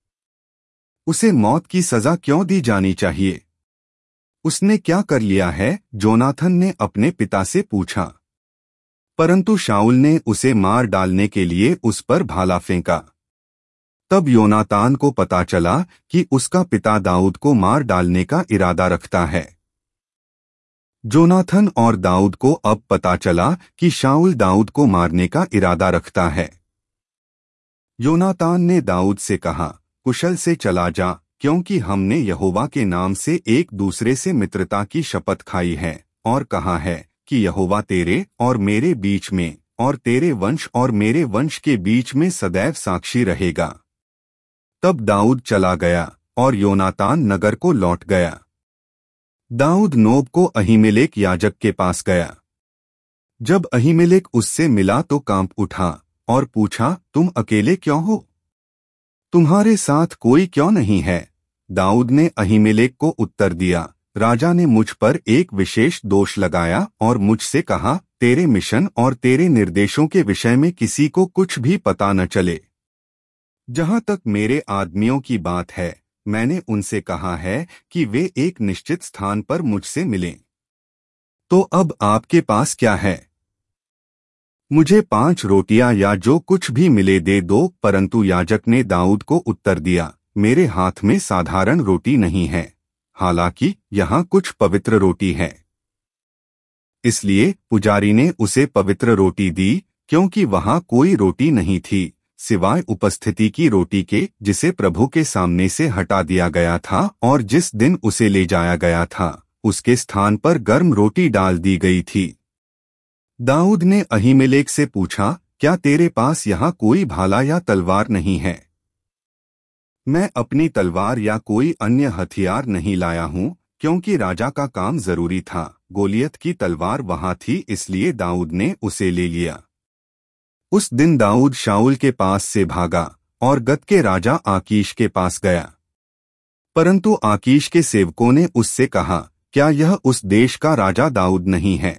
Speaker 1: उसे मौत की सजा क्यों दी जानी चाहिए? उसने क्या कर लिया है? जोनाथन ने अपने पिता से पूछा। परंतु शाऊल ने उसे मार डालने के लिए उस पर भाला फेंका। तब योनातान को पता चला कि उसका पिता दाऊद को मार डालने का इरादा रखता है। जोनाथन और दाऊद को अब पता चला कि शाऊल दाऊद को मारने का इरादा रखता है। योनातान ने दाऊद से कहा, कुशल से चला जा, क्योंकि हमने यहोवा के नाम से एक दूसरे से मित्रता की शपथ खाई है और कहा है कि यहोवा तेरे और मेरे बीच में और तेरे वंश और मेरे वंश के बीच में सदैव साक्षी रहेगा। तब दाऊद चला गया और योनातान नगर को लौट गया। दाऊद नोब को अहीमेलेक याजक के पास गया। जब अहीमेलेक उससे मिला तो कांप उठा और पूछा, तुम अकेले क्यों हो? तुम्हारे साथ कोई क्यों नहीं है? दाऊद ने अहीमेलेक को उत्तर दिया, राजा ने मुझ पर एक विशेष दोष लगाया और मुझसे कहा, तेरे मिशन और तेरे निर्देशों के विषय में किसी को कुछ भी पता न चले। जहां तक मेरे आदमियों की बात है, मैंने उनसे कहा है कि वे एक निश्चित स्थान पर मुझसे मिलें। तो अब आपके पास क्या है? मुझे 5 रोटियां या जो कुछ भी मिले दे दो। परंतु याजक ने दाऊद को उत्तर दिया, मेरे हाथ में साधारण रोटी नहीं है, हालांकि यहाँ कुछ पवित्र रोटी है। इसलिए पुजारी ने उसे पवित्र रोटी दी, क्योंकि वहां कोई रोटी नहीं थी सिवाय उपस्थिति की रोटी के, जिसे प्रभु के सामने से हटा दिया गया था और जिस दिन उसे ले जाया गया था उसके स्थान पर गर्म रोटी डाल दी गई थी। दाऊद ने अहीमेलेक से पूछा, क्या तेरे पास यहाँ कोई भाला या तलवार नहीं है? मैं अपनी तलवार या कोई अन्य हथियार नहीं लाया हूँ, क्योंकि राजा का काम जरूरी था। गोलियत की तलवार वहां थी, इसलिए दाऊद ने उसे ले लिया। उस दिन दाऊद शाऊल के पास से भागा और गत के राजा आकीश के पास गया। परंतु आकीश के सेवकों ने उससे कहा, क्या यह उस देश का राजा दाऊद नहीं है?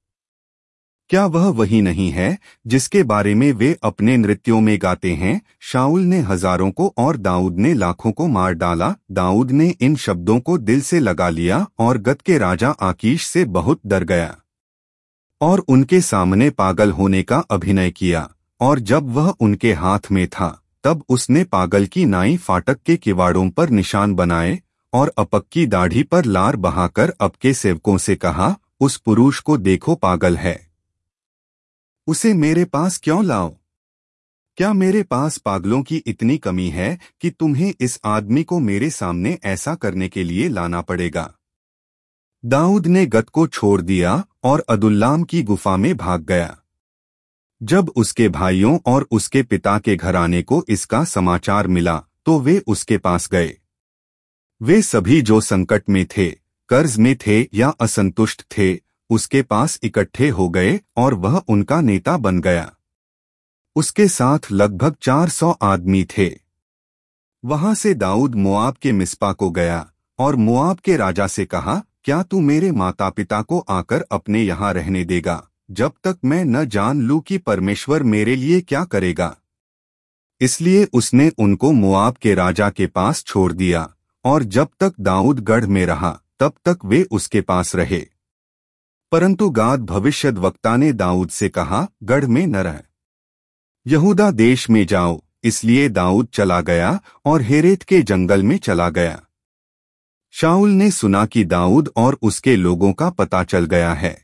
Speaker 1: क्या वह वही नहीं है जिसके बारे में वे अपने नृत्यों में गाते हैं? शाऊल ने हजारों को और दाऊद ने लाखों को मार डाला। दाऊद ने इन शब्दों को दिल से लगा लिया और गत के राजा आकीश से बहुत डर गया और उनके सामने पागल होने का अभिनय किया। और जब वह उनके हाथ में था तब उसने पागल की नाई फाटक के किवाड़ों पर निशान बनाए और अपक्की दाढ़ी पर लार बहाकर अपके सेवकों से कहा, उस पुरुष को देखो, पागल है। उसे मेरे पास क्यों लाओ? क्या मेरे पास पागलों की इतनी कमी है कि तुम्हें इस आदमी को मेरे सामने ऐसा करने के लिए लाना पड़ेगा? दाऊद ने गत को छोड़ दिया और अदुल्लाम की गुफा में भाग गया। जब उसके भाइयों और उसके पिता के घराने को इसका समाचार मिला तो वे उसके पास गए। वे सभी जो संकट में थे, कर्ज में थे या असंतुष्ट थे, उसके पास इकट्ठे हो गए और वह उनका नेता बन गया। उसके साथ लगभग 400 आदमी थे। वहां से दाऊद मोआब के मिस्पा को गया और मोआब के राजा से कहा, क्या तू मेरे माता पिता को आकर अपने यहाँ रहने देगा जब तक मैं न जान लूं कि परमेश्वर मेरे लिए क्या करेगा? इसलिए उसने उनको मोआब के राजा के पास छोड़ दिया और जब तक दाऊद गढ़ में रहा तब तक वे उसके पास रहे। परंतु गाद भविष्यद्वक्ता ने दाऊद से कहा, गढ़ में न रह, यहूदा देश में जाओ। इसलिए दाऊद चला गया और हेरेत के जंगल में चला गया। शाऊल ने सुना कि दाऊद और उसके लोगों का पता चल गया है,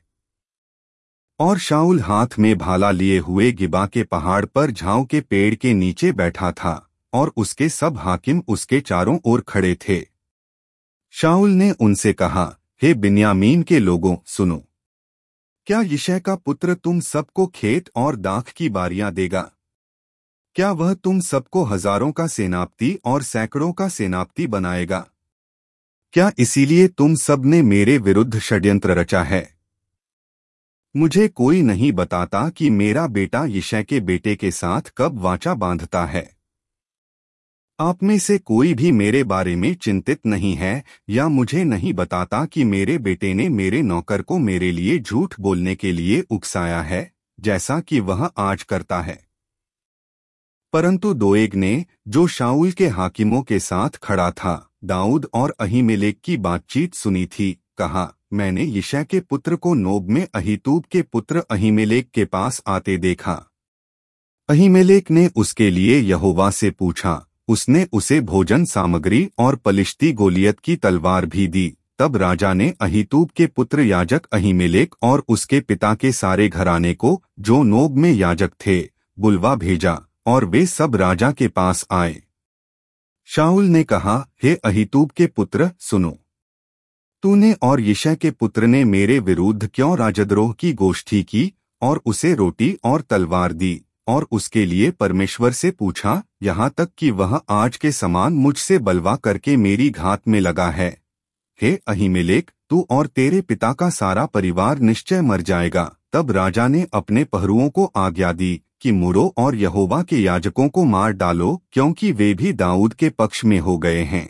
Speaker 1: और शाऊल हाथ में भाला लिए हुए गिबा के पहाड़ पर झाऊ के पेड़ के नीचे बैठा था और उसके सब हाकिम उसके चारों ओर खड़े थे। शाऊल ने उनसे कहा, हे बिन्यामीन के लोगों, सुनो। क्या यिशै का पुत्र तुम सबको खेत और दाख की बारियां देगा? क्या वह तुम सबको हजारों का सेनापति और सैकड़ों का सेनापति बनाएगा? क्या इसीलिए तुम सब ने मेरे विरुद्ध षड्यंत्र रचा है? मुझे कोई नहीं बताता कि मेरा बेटा यिशै के बेटे के साथ कब वाचा बांधता है। आप में से कोई भी मेरे बारे में चिंतित नहीं है या मुझे नहीं बताता कि मेरे बेटे ने मेरे नौकर को मेरे लिए झूठ बोलने के लिए उकसाया है, जैसा कि वह आज करता है। परंतु दोएग ने, जो शाऊल के हाकिमों के साथ खड़ा था, दाऊद और अहीमेलेक की बातचीत सुनी थी, कहा, मैंने यिशै के पुत्र को नोब में अहीतूब के पुत्र अहीमेलेक के पास आते देखा। अहीमेलेक ने उसके लिए यहोवा से पूछा। उसने उसे भोजन सामग्री और पलिश्ती गोलियत की तलवार भी दी। तब राजा ने अहीतूब के पुत्र याजक अहीमेलेक और उसके पिता के सारे घराने को, जो नोब में याजक थे, बुलवा भेजा और वे सब राजा के पास आए। शाऊल ने कहा, हे अहीतूब के पुत्र, सुनो। तूने और यिशै के पुत्र ने मेरे विरुद्ध क्यों राजद्रोह की गोष्ठी की और उसे रोटी और तलवार दी और उसके लिए परमेश्वर से पूछा, यहाँ तक कि वह आज के समान मुझसे बलवा करके मेरी घात में लगा है। हे अहीमेलेक, तू और तेरे पिता का सारा परिवार निश्चय मर जाएगा। तब राजा ने अपने पहरुओं को आज्ञा दी कि मुड़ो और यहोवा के याजकों को मार डालो, क्योंकि वे भी दाऊद के पक्ष में हो गए हैं।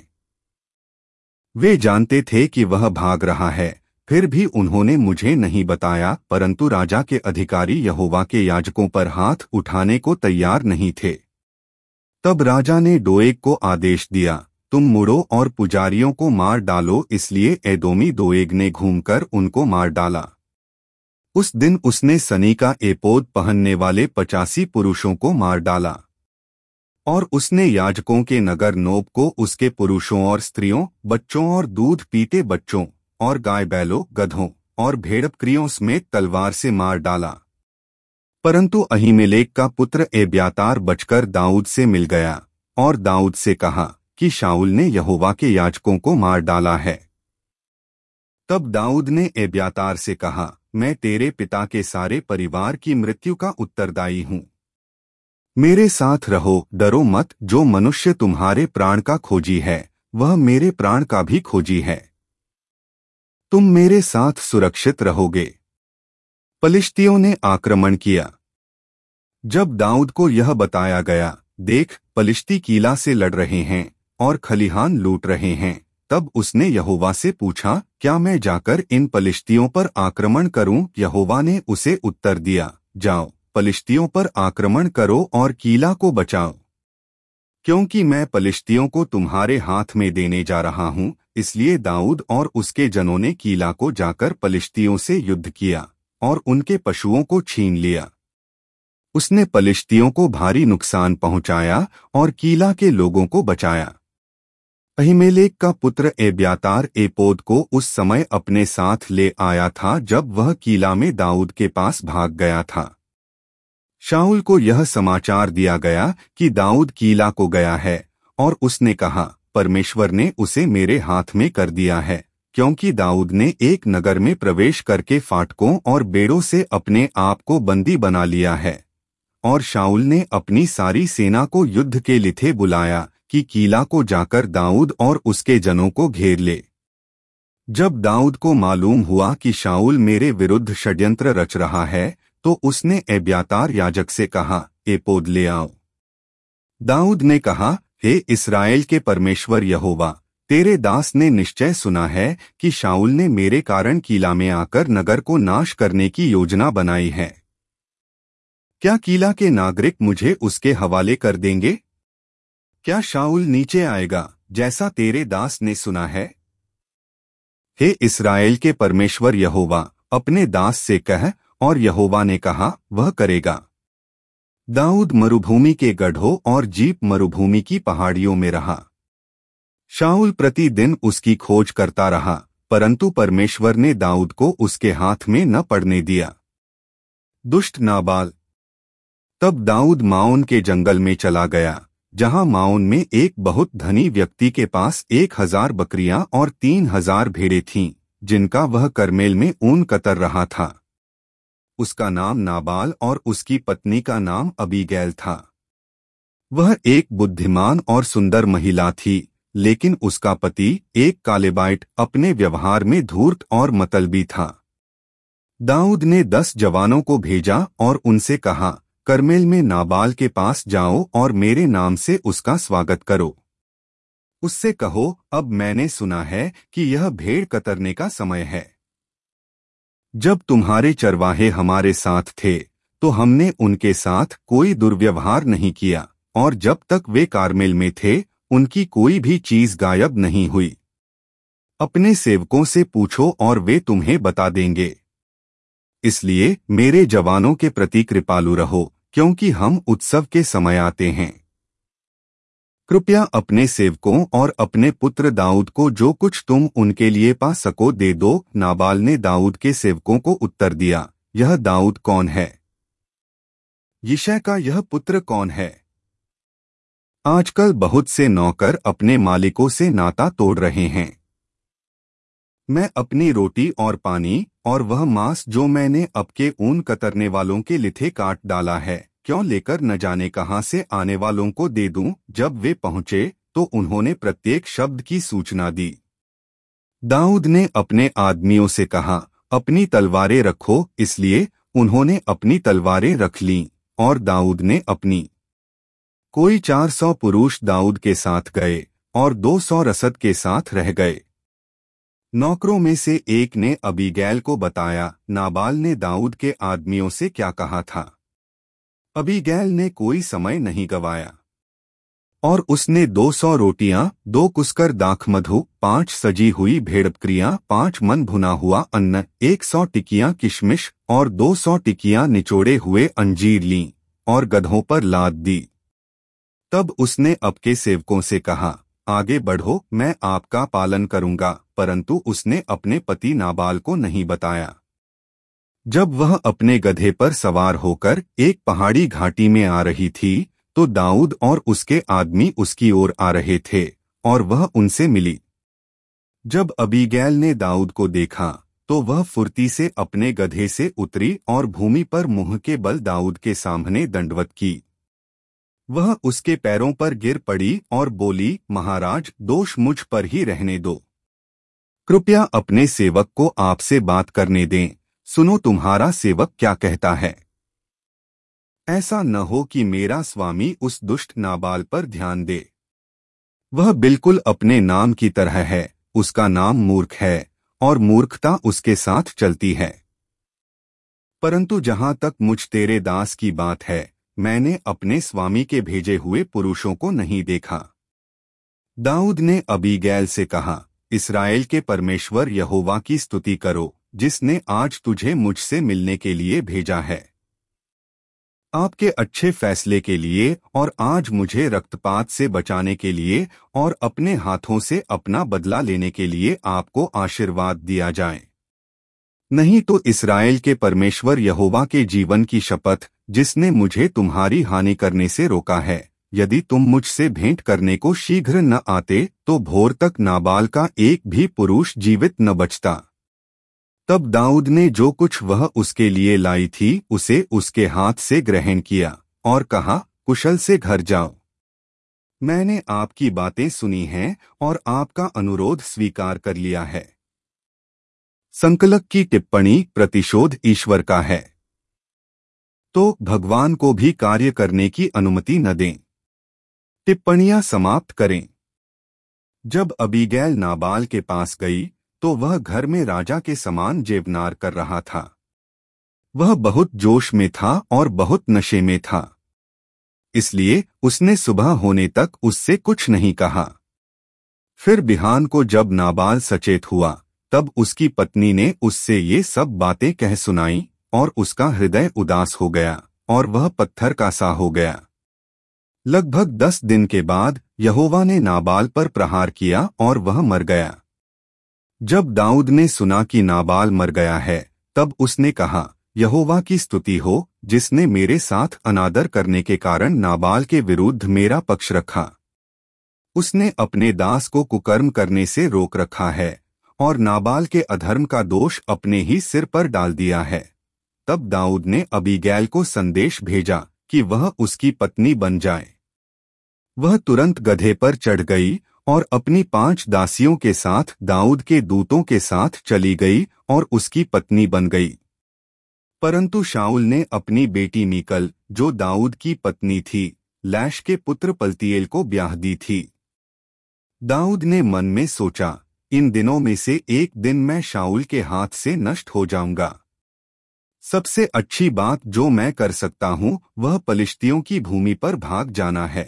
Speaker 1: वे जानते थे कि वह भाग रहा है, फिर भी उन्होंने मुझे नहीं बताया, परंतु राजा के अधिकारी यहोवा के याजकों पर हाथ उठाने को तैयार नहीं थे। तब राजा ने दोएग को आदेश दिया, तुम मुड़ो और पुजारियों को मार डालो। इसलिए एदोमी दोएग ने घूमकर उनको मार डाला। उस दिन उसने सनी का एपोद पहनने वाले 85 पुरुषों को मार डाला, और उसने याजकों के नगर नोब को उसके पुरुषों और स्त्रियों, बच्चों और दूध पीते बच्चों और गाय बैलों, गधों और भेड़बकरियों समेत तलवार से मार डाला। परंतु अहीमेलेक का पुत्र एब्यातार बचकर दाऊद से मिल गया और दाऊद से कहा कि शाऊल ने यहोवा के याजकों को मार डाला है। तब दाऊद ने एब्यातार से कहा, मैं तेरे पिता के सारे परिवार की मृत्यु का उत्तरदायी हूँ। मेरे साथ रहो, डरो मत। जो मनुष्य तुम्हारे प्राण का खोजी है, वह मेरे प्राण का भी खोजी है। तुम मेरे साथ सुरक्षित रहोगे। पलिश्तियों ने आक्रमण किया। जब दाऊद को यह बताया गया, देख, पलिश्ती कीला से लड़ रहे हैं और खलिहान लूट रहे हैं, तब उसने यहोवा से पूछा, क्या मैं जाकर इन पलिश्तियों पर आक्रमण करूं? यहोवा ने उसे उत्तर दिया, जाओ, पलिश्तियों पर आक्रमण करो और कीला को बचाओ, क्योंकि मैं पलिश्तियों को तुम्हारे हाथ में देने जा रहा हूं। इसलिए दाऊद और उसके जनों ने कीला को जाकर पलिश्तियों से युद्ध किया और उनके पशुओं को छीन लिया। उसने पलिश्तियों को भारी नुकसान पहुंचाया और कीला के लोगों को बचाया। अहीमेलेक का पुत्र एब्यातार एपोद को उस समय अपने साथ ले आया था जब वह कीला में दाऊद के पास भाग गया था। शाऊल को यह समाचार दिया गया कि दाऊद कीला को गया है, और उसने कहा, परमेश्वर ने उसे मेरे हाथ में कर दिया है, क्योंकि दाऊद ने एक नगर में प्रवेश करके फाटकों और बेड़ों से अपने आप को बंदी बना लिया है। और शाऊल ने अपनी सारी सेना को युद्ध के लिथे बुलाया कि कीला को जाकर दाऊद और उसके जनों को घेर ले। जब दाऊद को मालूम हुआ कि शाऊल मेरे विरुद्ध षड्यंत्र रच रहा है, तो उसने एब्यातार याजक से कहा, एपोद ले आओ। दाऊद ने कहा, हे इस्राएल के परमेश्वर यहोवा, तेरे दास ने निश्चय सुना है कि शाऊल ने मेरे कारण कीला में आकर नगर को नाश करने की योजना बनाई है। क्या कीला के नागरिक मुझे उसके हवाले कर देंगे? क्या शाऊल नीचे आएगा, जैसा तेरे दास ने सुना है? हे इस्राएल के परमेश्वर यहोवा, अपने दास से कह, और यहोवा ने कहा, वह करेगा। दाऊद मरुभूमि के गड्ढों और जीप मरुभूमि की पहाड़ियों में रहा। शाऊल प्रतिदिन उसकी खोज करता रहा, परंतु परमेश्वर ने दाऊद को उसके हाथ में न पड़ने दिया। दुष्ट नाबाल। तब दाऊद माओन के जंगल में चला गया, जहां माओन में एक बहुत धनी व्यक्ति के पास 1000 बकरियां और 3000 भेड़ें थीं, जिनका वह करमेल में ऊन कतर रहा था। उसका नाम नाबाल और उसकी पत्नी का नाम अबीगैल था। वह एक बुद्धिमान और सुंदर महिला थी, लेकिन उसका पति एक कालेबाइट अपने व्यवहार में धूर्त और मतलबी था। दाऊद ने 10 जवानों को भेजा और उनसे कहा, करमेल में नाबाल के पास जाओ और मेरे नाम से उसका स्वागत करो। उससे कहो, अब मैंने सुना है कि यह भेड़ कतरने का समय है। जब तुम्हारे चरवाहे हमारे साथ थे, तो हमने उनके साथ कोई दुर्व्यवहार नहीं किया, और जब तक वे कारमेल में थे, उनकी कोई भी चीज गायब नहीं हुई। अपने सेवकों से पूछो और वे तुम्हें बता देंगे। इसलिए मेरे जवानों के प्रति कृपालु रहो, क्योंकि हम उत्सव के समय आते हैं। कृपया अपने सेवकों और अपने पुत्र दाऊद को जो कुछ तुम उनके लिए पा सको दे दो। नाबाल ने दाऊद के सेवकों को उत्तर दिया, यह दाऊद कौन है? यिशै का यह पुत्र कौन है? आजकल बहुत से नौकर अपने मालिकों से नाता तोड़ रहे हैं। मैं अपनी रोटी और पानी और वह मांस जो मैंने अपके ऊन कतरने वालों के लिथे काट डाला है, क्यों लेकर न जाने कहां से आने वालों को दे दूं? जब वे पहुंचे तो उन्होंने प्रत्येक शब्द की सूचना दी। दाऊद ने अपने आदमियों से कहा, अपनी तलवारें रखो, इसलिए उन्होंने अपनी तलवारें रख लीं, और दाऊद ने अपनी। कोई 400 पुरुष दाऊद के साथ गए और 200 रसद के साथ रह गए। नौकरों में से एक ने अबीगैल को बताया, नाबाल ने दाऊद के आदमियों से क्या कहा था। अबीगैल ने कोई समय नहीं गवाया, और उसने 200 रोटियां, 2 कुस्कर दाखमधु, 5 सजी हुई भेड़बकरियां, 5 मन भुना हुआ अन्न, 100 टिकियां किशमिश और 200 टिकियां निचोड़े हुए अंजीर लीं, और गधों पर लाद दी। तब उसने अपके सेवकों से कहा, आगे बढ़ो, मैं आपका पालन करूंगा, परंतु उसने अपने पति नाबाल को नहीं बताया। जब वह अपने गधे पर सवार होकर एक पहाड़ी घाटी में आ रही थी, तो दाऊद और उसके आदमी उसकी ओर आ रहे थे, और वह उनसे मिली। जब अबीगैल ने दाऊद को देखा, तो वह फुर्ती से अपने गधे से उतरी और भूमि पर मुंह के बल दाऊद के सामने दंडवत की। वह उसके पैरों पर गिर पड़ी और बोली, महाराज, दोष मुझ पर ही रहने दो। कृपया अपने सेवक को आपसे बात करने दें। सुनो, तुम्हारा सेवक क्या कहता है। ऐसा न हो कि मेरा स्वामी उस दुष्ट नाबाल पर ध्यान दे। वह बिल्कुल अपने नाम की तरह है, उसका नाम मूर्ख है, और मूर्खता उसके साथ चलती है। परंतु जहां तक मुझ तेरे दास की बात है, मैंने अपने स्वामी के भेजे हुए पुरुषों को नहीं देखा। दाऊद ने अबीगैल से कहा, इस्राएल के परमेश्वर यहोवा की स्तुति करो, जिसने आज तुझे मुझसे मिलने के लिए भेजा है। आपके अच्छे फैसले के लिए और आज मुझे रक्तपात से बचाने के लिए और अपने हाथों से अपना बदला लेने के लिए आपको आशीर्वाद दिया जाए। नहीं तो इस्राएल के परमेश्वर यहोवा के जीवन की शपथ, जिसने मुझे तुम्हारी हानि करने से रोका है, यदि तुम मुझसे भेंट करने को शीघ्र न आते तो भोर तक नाबाल का एक भी पुरुष जीवित न बचता। तब दाऊद ने जो कुछ वह उसके लिए लाई थी उसे उसके हाथ से ग्रहण किया और कहा, कुशल से घर जाओ। मैंने आपकी बातें सुनी हैं और आपका अनुरोध स्वीकार कर लिया है। संकलक की टिप्पणी, प्रतिशोध ईश्वर का है, तो भगवान को भी कार्य करने की अनुमति न दें। टिप्पणियां समाप्त करें। जब अबीगैल नाबाल के पास गई तो वह घर में राजा के समान जेवनार कर रहा था। वह बहुत जोश में था और बहुत नशे में था, इसलिए उसने सुबह होने तक उससे कुछ नहीं कहा। फिर बिहान को जब नाबाल सचेत हुआ तब उसकी पत्नी ने उससे ये सब बातें कह सुनाई और उसका हृदय उदास हो गया और वह पत्थर का सा हो गया। लगभग 10 दिन के बाद यहोवा ने नाबाल पर प्रहार किया और वह मर गया। जब दाऊद ने सुना कि नाबाल मर गया है तब उसने कहा, यहोवा की स्तुति हो जिसने मेरे साथ अनादर करने के कारण नाबाल के विरुद्ध मेरा पक्ष रखा। उसने अपने दास को कुकर्म करने से रोक रखा है और नाबाल के अधर्म का दोष अपने ही सिर पर डाल दिया है। तब दाऊद ने अबीगैल को संदेश भेजा कि वह उसकी पत्नी बन जाए। वह तुरंत गधे पर चढ़ गई और अपनी 5 दासियों के साथ दाऊद के दूतों के साथ चली गई और उसकी पत्नी बन गई। परंतु शाऊल ने अपनी बेटी मीकल, जो दाऊद की पत्नी थी, लैश के पुत्र पलतीएल को ब्याह दी थी। दाऊद ने मन में सोचा, इन दिनों में से एक दिन मैं शाऊल के हाथ से नष्ट हो जाऊंगा। सबसे अच्छी बात जो मैं कर सकता हूं वह पलिश्तियों की भूमि पर भाग जाना है।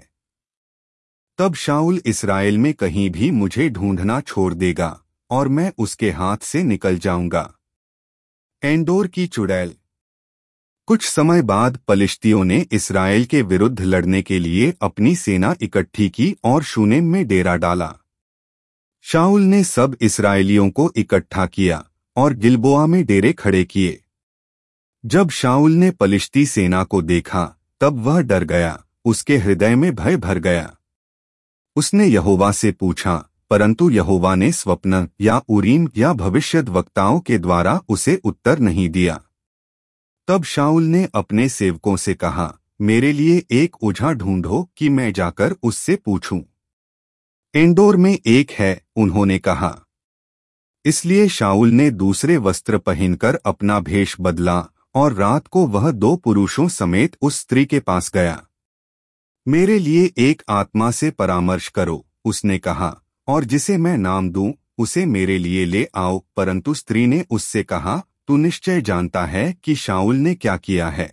Speaker 1: तब शाऊल इस्राएल में कहीं भी मुझे ढूंढना छोड़ देगा और मैं उसके हाथ से निकल जाऊंगा। एंडोर की चुड़ैल। कुछ समय बाद पलिश्तियों ने इस्राएल के विरुद्ध लड़ने के लिए अपनी सेना इकट्ठी की और शूनेम में डेरा डाला। शाऊल ने सब इस्राएलियों को इकट्ठा किया और गिलबोआ में डेरे खड़े किए। जब शाऊल ने पलिश्ती सेना को देखा तब वह डर गया, उसके हृदय में भय भर गया। उसने यहोवा से पूछा, परंतु यहोवा ने स्वप्न या उरीम या भविष्यद्वक्ताओं के द्वारा उसे उत्तर नहीं दिया। तब शाऊल ने अपने सेवकों से कहा, मेरे लिए एक ओझा ढूंढो कि मैं जाकर उससे पूछूं। एंडोर में एक है, उन्होंने कहा। इसलिए शाऊल ने दूसरे वस्त्र पहनकर अपना भेष बदला और रात को वह 2 पुरुषों समेत उस स्त्री के पास गया। मेरे लिए एक आत्मा से परामर्श करो, उसने कहा, और जिसे मैं नाम दूं उसे मेरे लिए ले आओ। परंतु स्त्री ने उससे कहा, तू निश्चय जानता है कि शाऊल ने क्या किया है।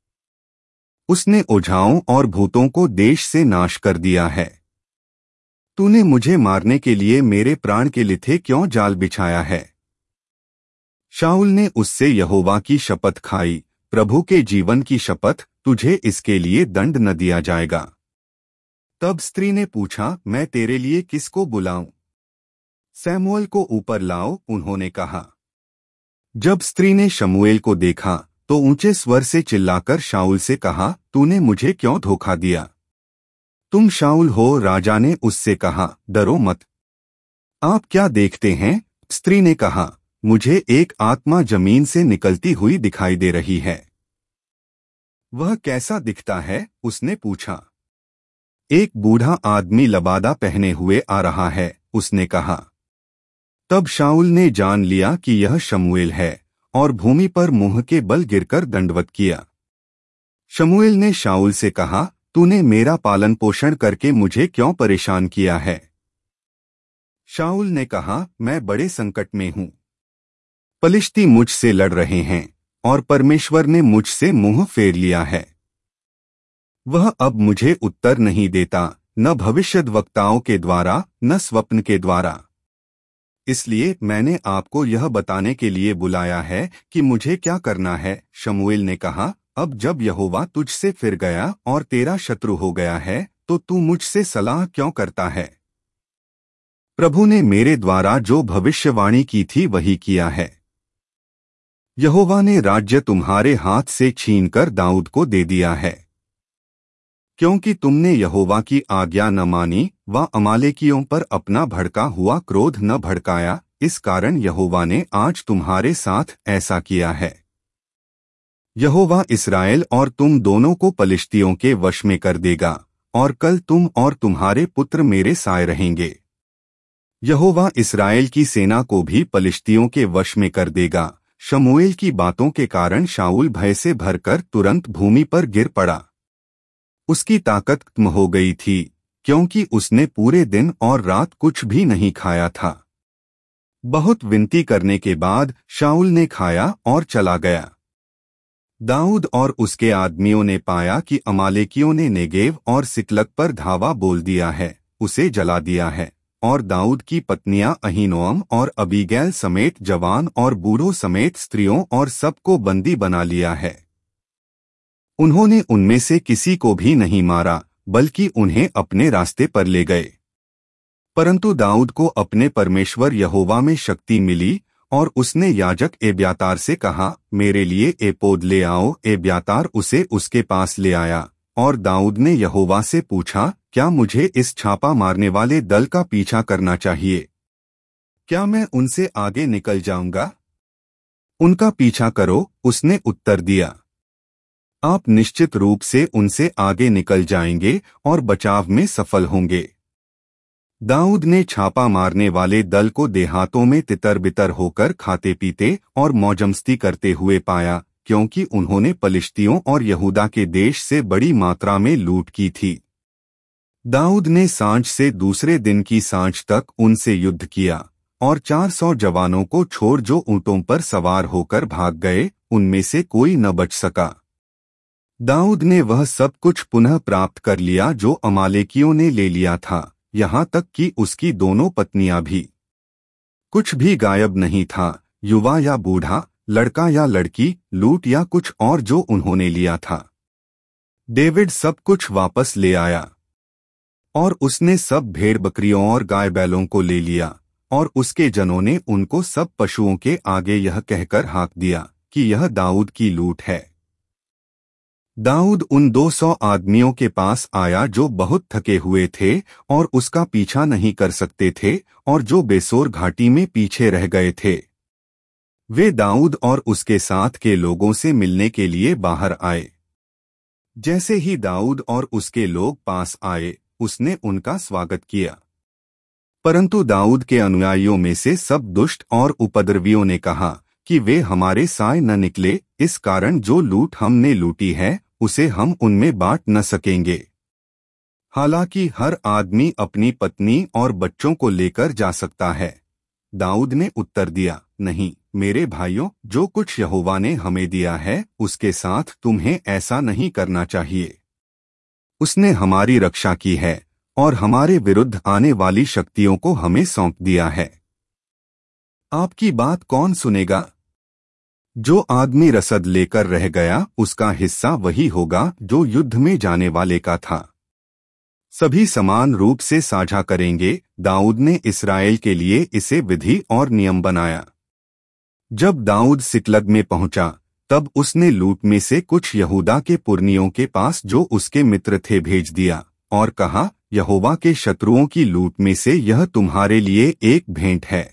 Speaker 1: उसने ओझाओं और भूतों को देश से नाश कर दिया है। तूने मुझे मारने के लिए मेरे प्राण के लिथे क्यों जाल बिछाया है। शाऊल ने उससे यहोवा की शपथ खाई, प्रभु के जीवन की शपथ, तुझे इसके लिए दंड न दिया जाएगा। तब स्त्री ने पूछा, मैं तेरे लिए किसको बुलाऊं? सैमुएल को ऊपर लाओ, उन्होंने कहा। जब स्त्री ने शमूएल को देखा तो ऊंचे स्वर से चिल्लाकर शाऊल से कहा, तूने मुझे क्यों धोखा दिया? तुम शाऊल हो? राजा ने उससे कहा, डरो मत। आप क्या देखते हैं? स्त्री ने कहा, मुझे एक आत्मा जमीन से निकलती हुई दिखाई दे रही है। वह कैसा दिखता है? उसने पूछा। एक बूढ़ा आदमी लबादा पहने हुए आ रहा है, उसने कहा। तब शाऊल ने जान लिया कि यह शमूएल है और भूमि पर मुंह के बल गिरकर दंडवत किया। शमूएल ने शाऊल से कहा, तूने मेरा पालन पोषण करके मुझे क्यों परेशान किया है? शाऊल ने कहा, मैं बड़े संकट में हूं। पलिश्ती मुझसे लड़ रहे हैं और परमेश्वर ने मुझसे मुंह फेर लिया है। वह अब मुझे उत्तर नहीं देता, न भविष्यद्वक्ताओं के द्वारा न स्वप्न के द्वारा। इसलिए मैंने आपको यह बताने के लिए बुलाया है कि मुझे क्या करना है। शमूएल ने कहा, अब जब यहोवा तुझसे फिर गया और तेरा शत्रु हो गया है तो तू मुझसे सलाह क्यों करता है? प्रभु ने मेरे द्वारा जो भविष्यवाणी की थी वही किया है। यहोवा ने राज्य तुम्हारे हाथ से छीनकर दाऊद को दे दिया है, क्योंकि तुमने यहोवा की आज्ञा न मानी व अमालेकियों पर अपना भड़का हुआ क्रोध न भड़काया। इस कारण यहोवा ने आज तुम्हारे साथ ऐसा किया है। यहोवा इस्राएल और तुम दोनों को पलिश्तियों के वश में कर देगा, और कल तुम और तुम्हारे पुत्र मेरे साय रहेंगे। यहोवा इस्राएल की सेना को भी पलिश्तियों के वश में कर देगा। शमूएल की बातों के कारण शाऊल भय से भरकर तुरंत भूमि पर गिर पड़ा। उसकी ताकत खत्म हो गई थी, क्योंकि उसने पूरे दिन और रात कुछ भी नहीं खाया था। बहुत विनती करने के बाद शाऊल ने खाया और चला गया। दाऊद और उसके आदमियों ने पाया कि अमालेकियों ने नेगेव और सिकलग पर धावा बोल दिया है, उसे जला दिया है, और दाऊद की पत्नियां अहीनोअम और अबीगैल समेत जवान और बूढ़ों समेत स्त्रियों और सबको बंदी बना लिया है। उन्होंने उनमें से किसी को भी नहीं मारा, बल्कि उन्हें अपने रास्ते पर ले गए। परंतु दाऊद को अपने परमेश्वर यहोवा में शक्ति मिली, और उसने याजक एब्यातार से कहा, मेरे लिए एपोद ले आओ। एब्यातार उसे उसके पास ले आया, और दाऊद ने यहोवा से पूछा, क्या मुझे इस छापा मारने वाले दल का पीछा करना चाहिए? क्या मैं उनसे आगे निकल जाऊंगा? उनका पीछा करो, उसने उत्तर दिया। आप निश्चित रूप से उनसे आगे निकल जाएंगे और बचाव में सफल होंगे। दाऊद ने छापा मारने वाले दल को देहातों में तितर बितर होकर खाते पीते और मौजमस्ती करते हुए पाया, क्योंकि उन्होंने पलिश्तियों और यहूदा के देश से बड़ी मात्रा में लूट की थी। दाऊद ने सांझ से दूसरे दिन की सांझ तक उनसे युद्ध किया, और 400 जवानों को छोड़ जो ऊंटों पर सवार होकर भाग गए, उनमें से कोई न बच सका। दाऊद ने वह सब कुछ पुनः प्राप्त कर लिया जो अमालेकियों ने ले लिया था, यहाँ तक कि उसकी दोनों पत्नियां भी। कुछ भी गायब नहीं था, युवा या बूढ़ा, लड़का या लड़की, लूट या कुछ और जो उन्होंने लिया था। डेविड सब कुछ वापस ले आया, और उसने सब भेड़ बकरियों और गाय बैलों को ले लिया, और उसके जनों ने उनको सब पशुओं के आगे यह कहकर हाँक दिया कि यह दाऊद की लूट है। दाऊद उन 200 आदमियों के पास आया जो बहुत थके हुए थे और उसका पीछा नहीं कर सकते थे, और जो बेसोर घाटी में पीछे रह गए थे। वे दाऊद और उसके साथ के लोगों से मिलने के लिए बाहर आए। जैसे ही दाऊद और उसके लोग पास आए, उसने उनका स्वागत किया। परंतु दाऊद के अनुयायियों में से सब दुष्ट और उपद्रवियों ने कहा कि वे हमारे साय न निकले, इस कारण जो लूट हमने लूटी है उसे हम उनमें बांट न सकेंगे। हालांकि हर आदमी अपनी पत्नी और बच्चों को लेकर जा सकता है। दाऊद ने उत्तर दिया, नहीं मेरे भाइयों, जो कुछ यहोवा ने हमें दिया है उसके साथ तुम्हें ऐसा नहीं करना चाहिए। उसने हमारी रक्षा की है और हमारे विरुद्ध आने वाली शक्तियों को हमें सौंप दिया है। आपकी बात कौन सुनेगा? जो आदमी रसद लेकर रह गया उसका हिस्सा वही होगा जो युद्ध में जाने वाले का था। सभी समान रूप से साझा करेंगे। दाऊद ने इस्राएल के लिए इसे विधि और नियम बनाया। जब दाऊद सिकलग में पहुंचा, तब उसने लूट में से कुछ यहूदा के पुरनियों के पास जो उसके मित्र थे भेज दिया, और कहा, यहोवा के शत्रुओं की लूट में से यह तुम्हारे लिए एक भेंट है।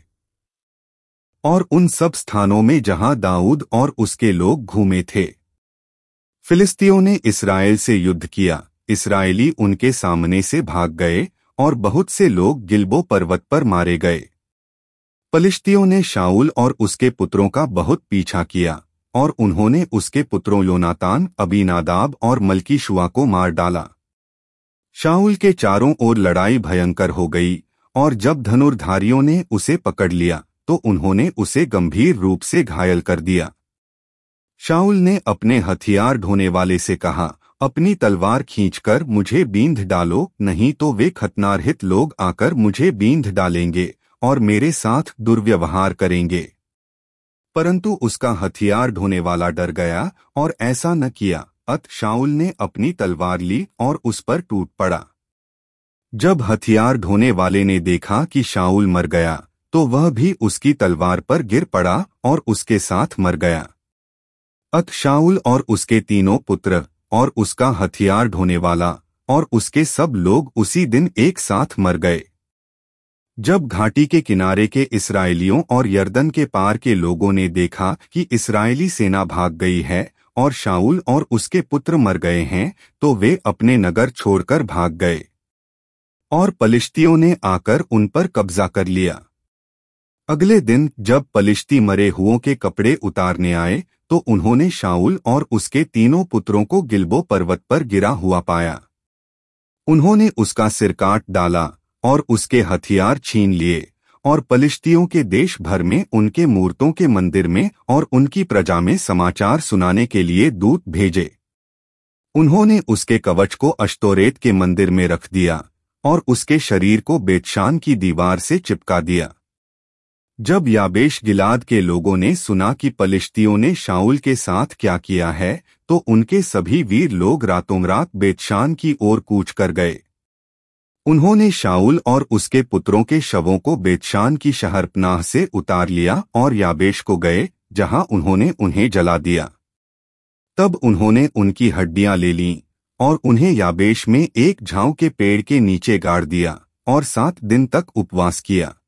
Speaker 1: और उन सब स्थानों में जहां दाऊद और उसके लोग घूमे थे, फिलिस्तियों ने इस्राएल से युद्ध किया। इस्राएली उनके सामने से भाग गए, और बहुत से लोग गिलबो पर्वत पर मारे गए। पलिश्तियों ने शाऊल और उसके पुत्रों का बहुत पीछा किया, और उन्होंने उसके पुत्रों योनातान, अबीनादाब और मल्कीशुआ को मार डाला। शाऊल के चारों ओर लड़ाई भयंकर हो गई, और जब धनुर्धारियों ने उसे पकड़ लिया तो उन्होंने उसे गंभीर रूप से घायल कर दिया। शाऊल ने अपने हथियार ढोने वाले से कहा, अपनी तलवार खींचकर मुझे बींध डालो, नहीं तो वे खतनारहित लोग आकर मुझे बींध डालेंगे और मेरे साथ दुर्व्यवहार करेंगे। परंतु उसका हथियार ढोने वाला डर गया और ऐसा न किया। अत शाऊल ने अपनी तलवार ली और उस पर टूट पड़ा। जब हथियार ढोने वाले ने देखा कि शाऊल मर गया, तो वह भी उसकी तलवार पर गिर पड़ा और उसके साथ मर गया। अत शाऊल और उसके तीनों पुत्र और उसका हथियार ढोने वाला और उसके सब लोग उसी दिन एक साथ मर गए। जब घाटी के किनारे के इस्राएलियों और यरदन के पार के लोगों ने देखा कि इस्राएली सेना भाग गई है और शाऊल और उसके पुत्र मर गए हैं, तो वे अपने नगर छोड़कर भाग गए और पलिश्तियों ने आकर उन पर कब्जा कर लिया। अगले दिन जब पलिश्ती मरे हुओं के कपड़े उतारने आए, तो उन्होंने शाऊल और उसके तीनों पुत्रों को गिलबो पर्वत पर गिरा हुआ पाया। उन्होंने उसका सिर काट डाला और उसके हथियार छीन लिए और पलिश्तियों के देश भर में उनके मूर्तों के मंदिर में और उनकी प्रजा में समाचार सुनाने के लिए दूत भेजे। उन्होंने उसके कवच को अश्तोरेत के मंदिर में रख दिया और उसके शरीर को बेतशान की दीवार से चिपका दिया। जब याबेश गिलाद के लोगों ने सुना कि पलिश्तियों ने शाऊल के साथ क्या किया है, तो उनके सभी वीर लोग रातों रात बेतशान की ओर कूच कर गए। उन्होंने शाऊल और उसके पुत्रों के शवों को बेतशान की शहरपनाह से उतार लिया और याबेश को गए, जहां उन्होंने उन्हें जला दिया। तब उन्होंने उनकी हड्डियां ले लीं और उन्हें याबेश में एक झाऊ के पेड़ के नीचे गाड़ दिया और 7 दिन तक उपवास किया।